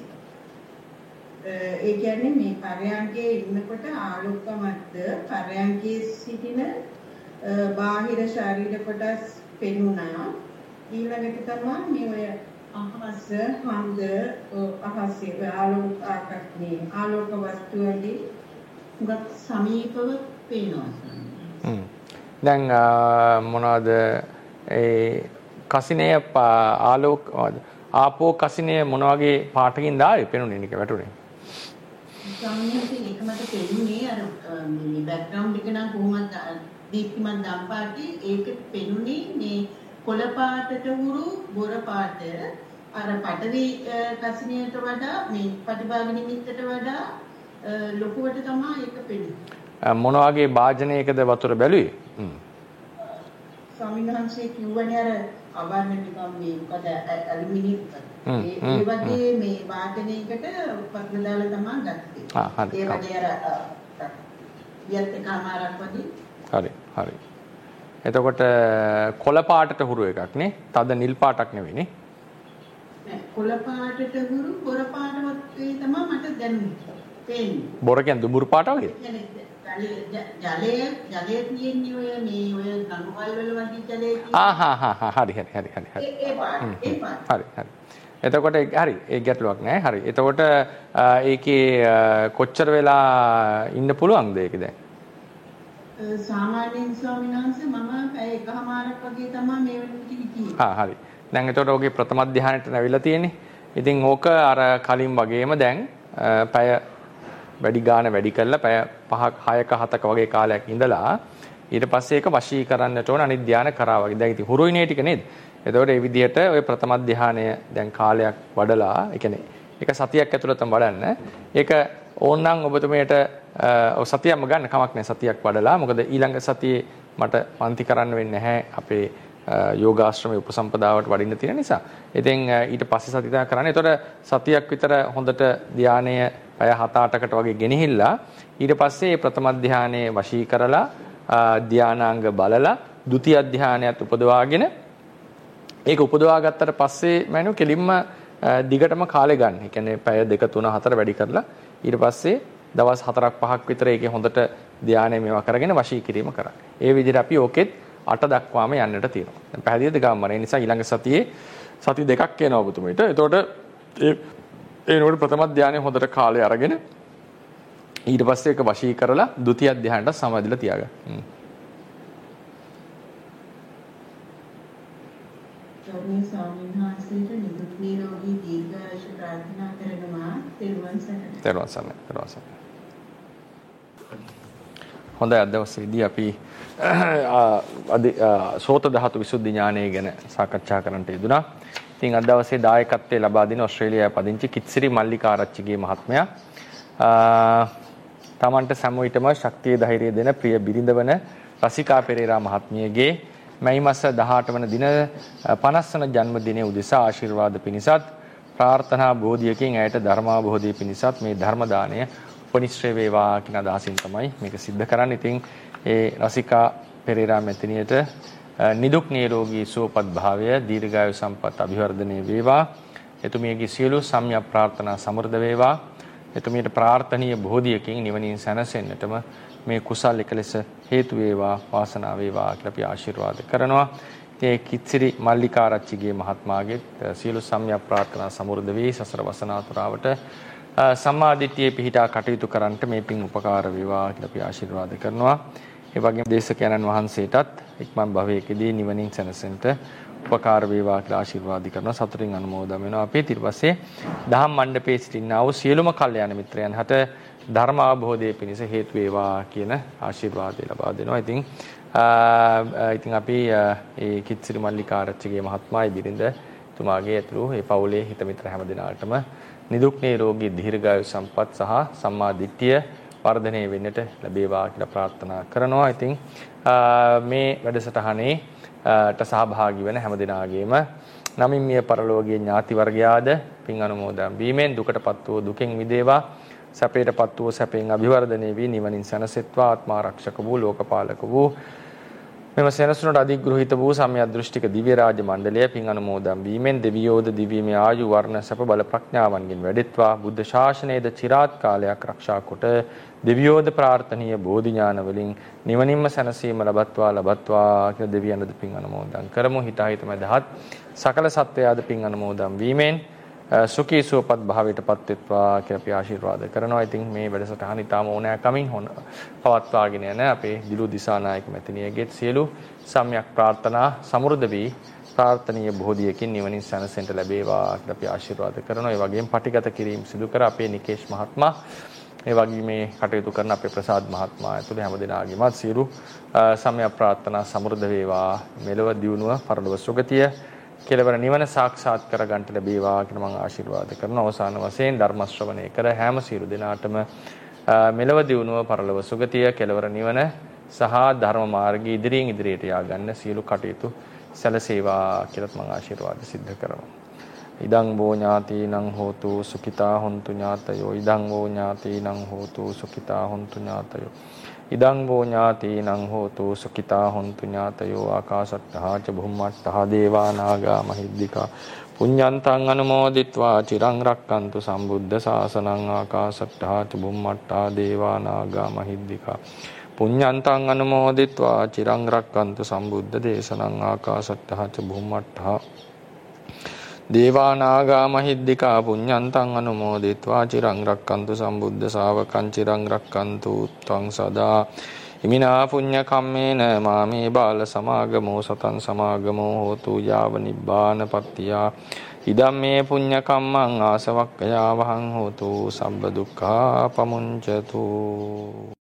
ඒ කියන්නේ මේ පරයන්කේ ඉන්නකොට ආලෝකමත්ද පරයන්කේ සිටින බාහිර ශරීර කොටස් පෙනුණා ඊළඟට තමයි මේ ඔය අහස හඳ අහසේ ආලෝක ආකර්ෂණේ ආලෝක වස්තු වලින් ගත් සමීපව පේනවා. හ්ම්. දැන් මොනවාද ඒ කසිනේ ආලෝක ආපෝ කසිනේ මොන වගේ පාටකින් දාවේ පේනුනේ නික වැටුනේ. සාමාන්‍යයෙන් ඒක මට පෙනුනේ අර මේ බෑග්ග්‍රවුන්ඩ් එක නම් කොහොමද දීප්තිමත් දම් පාටි ඒක පෙනුනේ මේ කොළ පාටට උරු බොර පාට අර පටවි කසිනියට වඩා මේ ප්‍රතිභාග නිමිත්තට වඩා ලොකුවට තමයි ඒක පෙනුනේ. මොන වගේ වාජනයකද වතුර බැලුවේ? හ්ම්. ස්වාමීන් වහන්සේ කිව්වනේ අර අවර්ණ නිකම් මේ මොකද ඇලුමිනියම් ඒ වගේ මේ වාජනයකට වතුර දාලා තමයි ගත්තේ. ආ හරි. ඒ වගේ අර වියත් එකමාරක් වගේ. හරි හරි. එතකොට කොළ පාටට හුරු එකක් නේ. තද නිල් පාටක් නෙවෙයි නේ. නෑ කොළ පාටට හුරු බොර පාටවත් ඒ තමයි මට දැනුනේ. පේන්නේ. බොර කියන්නේ දුඹුරු පාට වගේ? ජලයේ ජලයේ තියෙන්නේ ඔය මේ ඔය ගඟවල් වල වගේ ජලයේ ආ හා හා හා හරි හරි හරි හරි හරි. ඒ පාට ඒ පාට. හරි හරි. එතකොට හරි ඒ ගැටලුවක් නෑ. හරි. එතකොට ඒකේ කොච්චර වෙලා ඉන්න පුළුවන්ද ඒක දැන්? සාමාන්‍යයෙන් ස්වාමීන් වහන්සේ මම පැය එකමාරක් වගේ තමයි මේ වෙනකොට හිටියේ. ආ හරි. දැන් එතකොට ඔගේ ප්‍රථම ධානයට නැවිලා තියෙන්නේ. ඉතින් ඕක අර කලින් වගේම දැන් පැය වැඩි ගාන වැඩි කරලා පැය පහක හයක හතක වගේ කාලයක් ඉඳලා ඊට පස්සේ ඒක වශී කරන්නට ඕන අනිත් ධාන කරා වගේ. දැන් ඉතින් හුරුයිනේ ටික නේද? එතකොට මේ විදිහට ඔය ප්‍රථම ධානය දැන් කාලයක් වඩලා, ඒ කියන්නේ ඒක සතියක් ඇතුළතම වඩන්න. ඒක ඕනනම් ඔබතුමීට ඔය සතියක්ම ගන්න කමක් නැහැ සතියක් වඩලා. මොකද ඊළඟ සතියේ මට පන්ති කරන්න වෙන්නේ නැහැ අපේ යෝගාශ්‍රමයේ උපසම්පදාවට වඩින්න තියෙන නිසා. ඉතින් ඊට පස්සේ සතිය තමයි කරන්නේ. එතකොට සතියක් විතර හොඳට ධානය පැය හත අටකට වගේ ගෙනහිල්ලා ඊට පස්සේ මේ ප්‍රථම ධානයේ වශී කරලා ධානාංග බලලා ဒုတိ ය ධානයත් උපදවාගෙන ඒක උපදවා ගත්තට පස්සේ මම කෙලින්ම දිගටම කාලේ ගන්න. ඒ කියන්නේ පැය දෙක තුන හතර වැඩි කරලා ඊට පස්සේ දවස් හතරක් පහක් විතර ඒකේ හොඳට ධානය මේවා කරගෙන වශී කිරීම කරා. ඒ විදිහට අපි ඕකෙත් අට දක්වාම යන්නට තියෙනවා. දැන් පැහැදිලිද ගාම්මර? ඒ නිසා ඊළඟ සතියේ සති දෙකක් එනවා ඔබතුමීට. එතකොට ඒ ඒනොට ප්‍රථම ධානය හොඳට කාලය අරගෙන ඊට පස්සේ ඒක වශී කරලා ဒုတိ ය ධානයට සමවැදිලා තියාගන්න. ගෞරවනීය ස්වාමීන් වහන්සේට නිදුක් නිරෝගී දීර්ඝායුෂ ප්‍රාර්ථනා කරනවා. තෙරුවන් සරණයි. තෙරුවන් සරණයි. තෙරුවන් සරණයි. හොඳයි අද දවසේදී අපි අද සෝත ධාතු විසුද්ධි ඥානය ගැන සාකච්ඡා කරන්නට යෙදුණා. ඉතින් අද දවසේ දායකත්වයේ ලබා දෙන ඕස්ට්‍රේලියාවේ පදිංචි කිත්සිරි මල්ලිකාරච්චිගේ මහත්මයා තමන්ට සෑම විටම ශක්තිය ධෛර්යය දෙන ප්‍රිය බිරිඳ වන රසිකා පෙරේරා මහත්මියගේ මැයි මාස දහඅට වන දින පනස් වන ජන්මදිනයේ උදෙසා ආශිර්වාද පිණිසත් ප්‍රාර්ථනා බෝධියකින් ඇයට ධර්මාභෝධිය පිණිසත් මේ ධර්ම දාණය උපනිශ්‍රේ වේවා කියන අදහසින් තමයි මේක සිද්ධ කරන්නේ. ඉතින් ඒ රසිකා පෙරේරා මෙතනියට නිදුක් නිරෝගී සුවපත් භාවය දීර්ඝායු සම්පත් අභිවර්ධනය වේවා. එතුමියගේ සියලු සම්‍යක් ප්‍රාර්ථනා සමෘද්ධ වේවා. එතුමියට ප්‍රාර්ථනීය බෝධියකින් නිවනින් සැනසෙන්නටම මේ කුසල් එකලෙස හේතු වේවා වාසනාව වේවා කියලා අපි ආශිර්වාද කරනවා. ඉතින් කිත්සිරි මල්ලිකාරච්චිගේ මහත්මයාගේ සියලු සම්‍යක් ප්‍රාර්ථනා සමෘද්ධ වේ සසර වසනාතුරාවට සම්මාදිට්ඨියේ පිහිටා කටයුතු කරන්නට මේ පින් උපකාර වේවා කියලා අපි ආශිර්වාද කරනවා. ඒ වගේම දේශකයන්න් වහන්සේටත් ඉක්මන් භවයකදී නිවනින් සැනසෙන්න උපකාර වේවා කියලා ආශිර්වාද කරනවා. සතුටින් අනුමෝදන් වෙනවා. අපි ඊට පස්සේ දහම් මණ්ඩපයේ සිටිනා වූ සියලුම කල්යාණ මිත්‍රයන් හට ධර්ම අවබෝධයේ පිණිස හේතු වේවා කියන ආශිර්වාදය ලබා දෙනවා. ඉතින් ඉතින් අපි ඒ කිත්සිරි මල්ලිකාරච්චිගේ මහත්මයායි බිරිඳ තුමාගේ ඇතුළු ඒ පවුලේ හිත මිත්‍ර හැම දිනාටම නිදුක් නිරෝගී දීර්ඝායු සම්පත් සහ සම්මා දිට්ඨිය වර්ධනය වෙන්නට ලැබේවා කියලා ප්‍රාර්ථනා කරනවා. ඉතින් මේ වැඩසටහනේ ට සහභාගී වෙන හැම දිනාගේම නමින් මිය පරලෝකීය ඥාති වර්ගයාද පින් අනුමෝදන් වීමෙන් දුකටපත් වූ දුකෙන් මිදේවා, සැපයටපත් වූ සැපෙන් අභිවර්ධනය වී නිවනින් සැනසෙත්වා, ආත්මාරක්ෂක වූ ලෝකපාලක වූ මෙම සෙනසුනට අධිග්‍රහිත වූ සම්‍යක් දෘෂ්ටික දිව්‍ය රාජ මණ්ඩලය පින් අනුමෝදන් වීමෙන් දෙවියෝද දිව්‍යමය ආයු වර්ණ සැප බල ප්‍රඥාවන්ගෙන් වැඩෙත්වා, බුද්ධ ශාසනයේද චිරාත් කාලයක් ආරක්ෂා කොට දෙවියෝද ප්‍රාර්ථනීය බෝධි ඥාන වලින් නිවනින්ම සැනසීම ලබත්වා ලබත්වා කියලා දෙවියන්ද පින් අනුමෝදන් කරමු. හිතාහිත මැදහත් සකල සත්වයාද පින් අනුමෝදන් වීමෙන් සුඛී සුවපත් භාවයටපත් වෙත්වා කියලා අපි ආශිර්වාද කරනවා. ඉතින් මේ වැඩසටහන ඊටම ඕනෑකමින් පවත්වාගෙන යන අපේ දිලු දිසානායක මැතිණියගේ සියලු සම්‍යක් ප්‍රාර්ථනා සමෘද්ධ වී ප්‍රාර්ථනීය බෝධියකින් නිවනින් සැනසෙන්න ලැබේවා කියලා අපි ආශිර්වාද කරනවා. ඒ වගේම පටිගත කිරීම සිදු කර අපේ නිකේෂ් මහත්මයා, ඒ වගේම මේ කටයුතු කරන අපේ ප්‍රසාද් මහත්මයා ඇතුළු හැම දෙනාගේමත් සියලු සම්‍යක් ප්‍රාර්ථනා සමෘද්ධ වේවා. මෙලොව දියුණුව පරලොව සුගතිය කෙලවර නිවන සාක්ෂාත් කර ගන්නට ලැබේවා කියලා මම ආශිර්වාද කරනවා. අවසාන වශයෙන් ධර්ම ශ්‍රවණය කර හැම සියලු දෙනාටම මෙලව දියුණුව පරලොව සුගතිය කෙලවර නිවන සහ ධර්ම මාර්ගයේ ඉදිරියෙන් ඉදිරියට යා ගන්න සියලු කටයුතු සැලසේවා කියලා මම ආශිර්වාද සිද්ධ කරනවා. ඉදං වෝ ඥාතිනං හෝතු සුඛිතා හොන්තු ඥාතයෝ ඉදං වෝ ඥාතිනං හෝතු සුඛිතා හොන්තු ඥාතයෝ ඉදං වෝ ඥාතිනං හෝතු සුඛිතා හොන්තු ඥාතයෝ ආකාශට්ටහා ච බුම්මට්ටහා දේවා නාග මහිද්దికා පුඤ්ඤන්තං අනුමෝදිත්වා චිරං රක්칸තු සම්බුද්ධ ශාසනං ආකාශට්ටහා ච බුම්මට්ටහා දේවා නාග මහිද්దికා පුඤ්ඤන්තං අනුමෝදිත්වා චිරං රක්칸තු සම්බුද්ධ දේශනං ආකාශට්ටහා ච බුම්මට්ටහා දේවා නාග මහිද්దికා පුඤ්ඤන්තං අනුමෝදිත්වා චිරං රක්칸තු සම්බුද්ධ ශාවකං චිරං රක්칸තු ත්වං සදා ඉමිනා පුඤ්ඤ කම්මේන මාමේ බාල සමාගමෝ සතං සමාගමෝ හෝතු යාව නිබ්බානපත්තියා ඉදම්මේ පුඤ්ඤ කම්මං ආසවක්ඛයා වහං හෝතු සම්බ දුක්ඛා පමුඤ්චතු.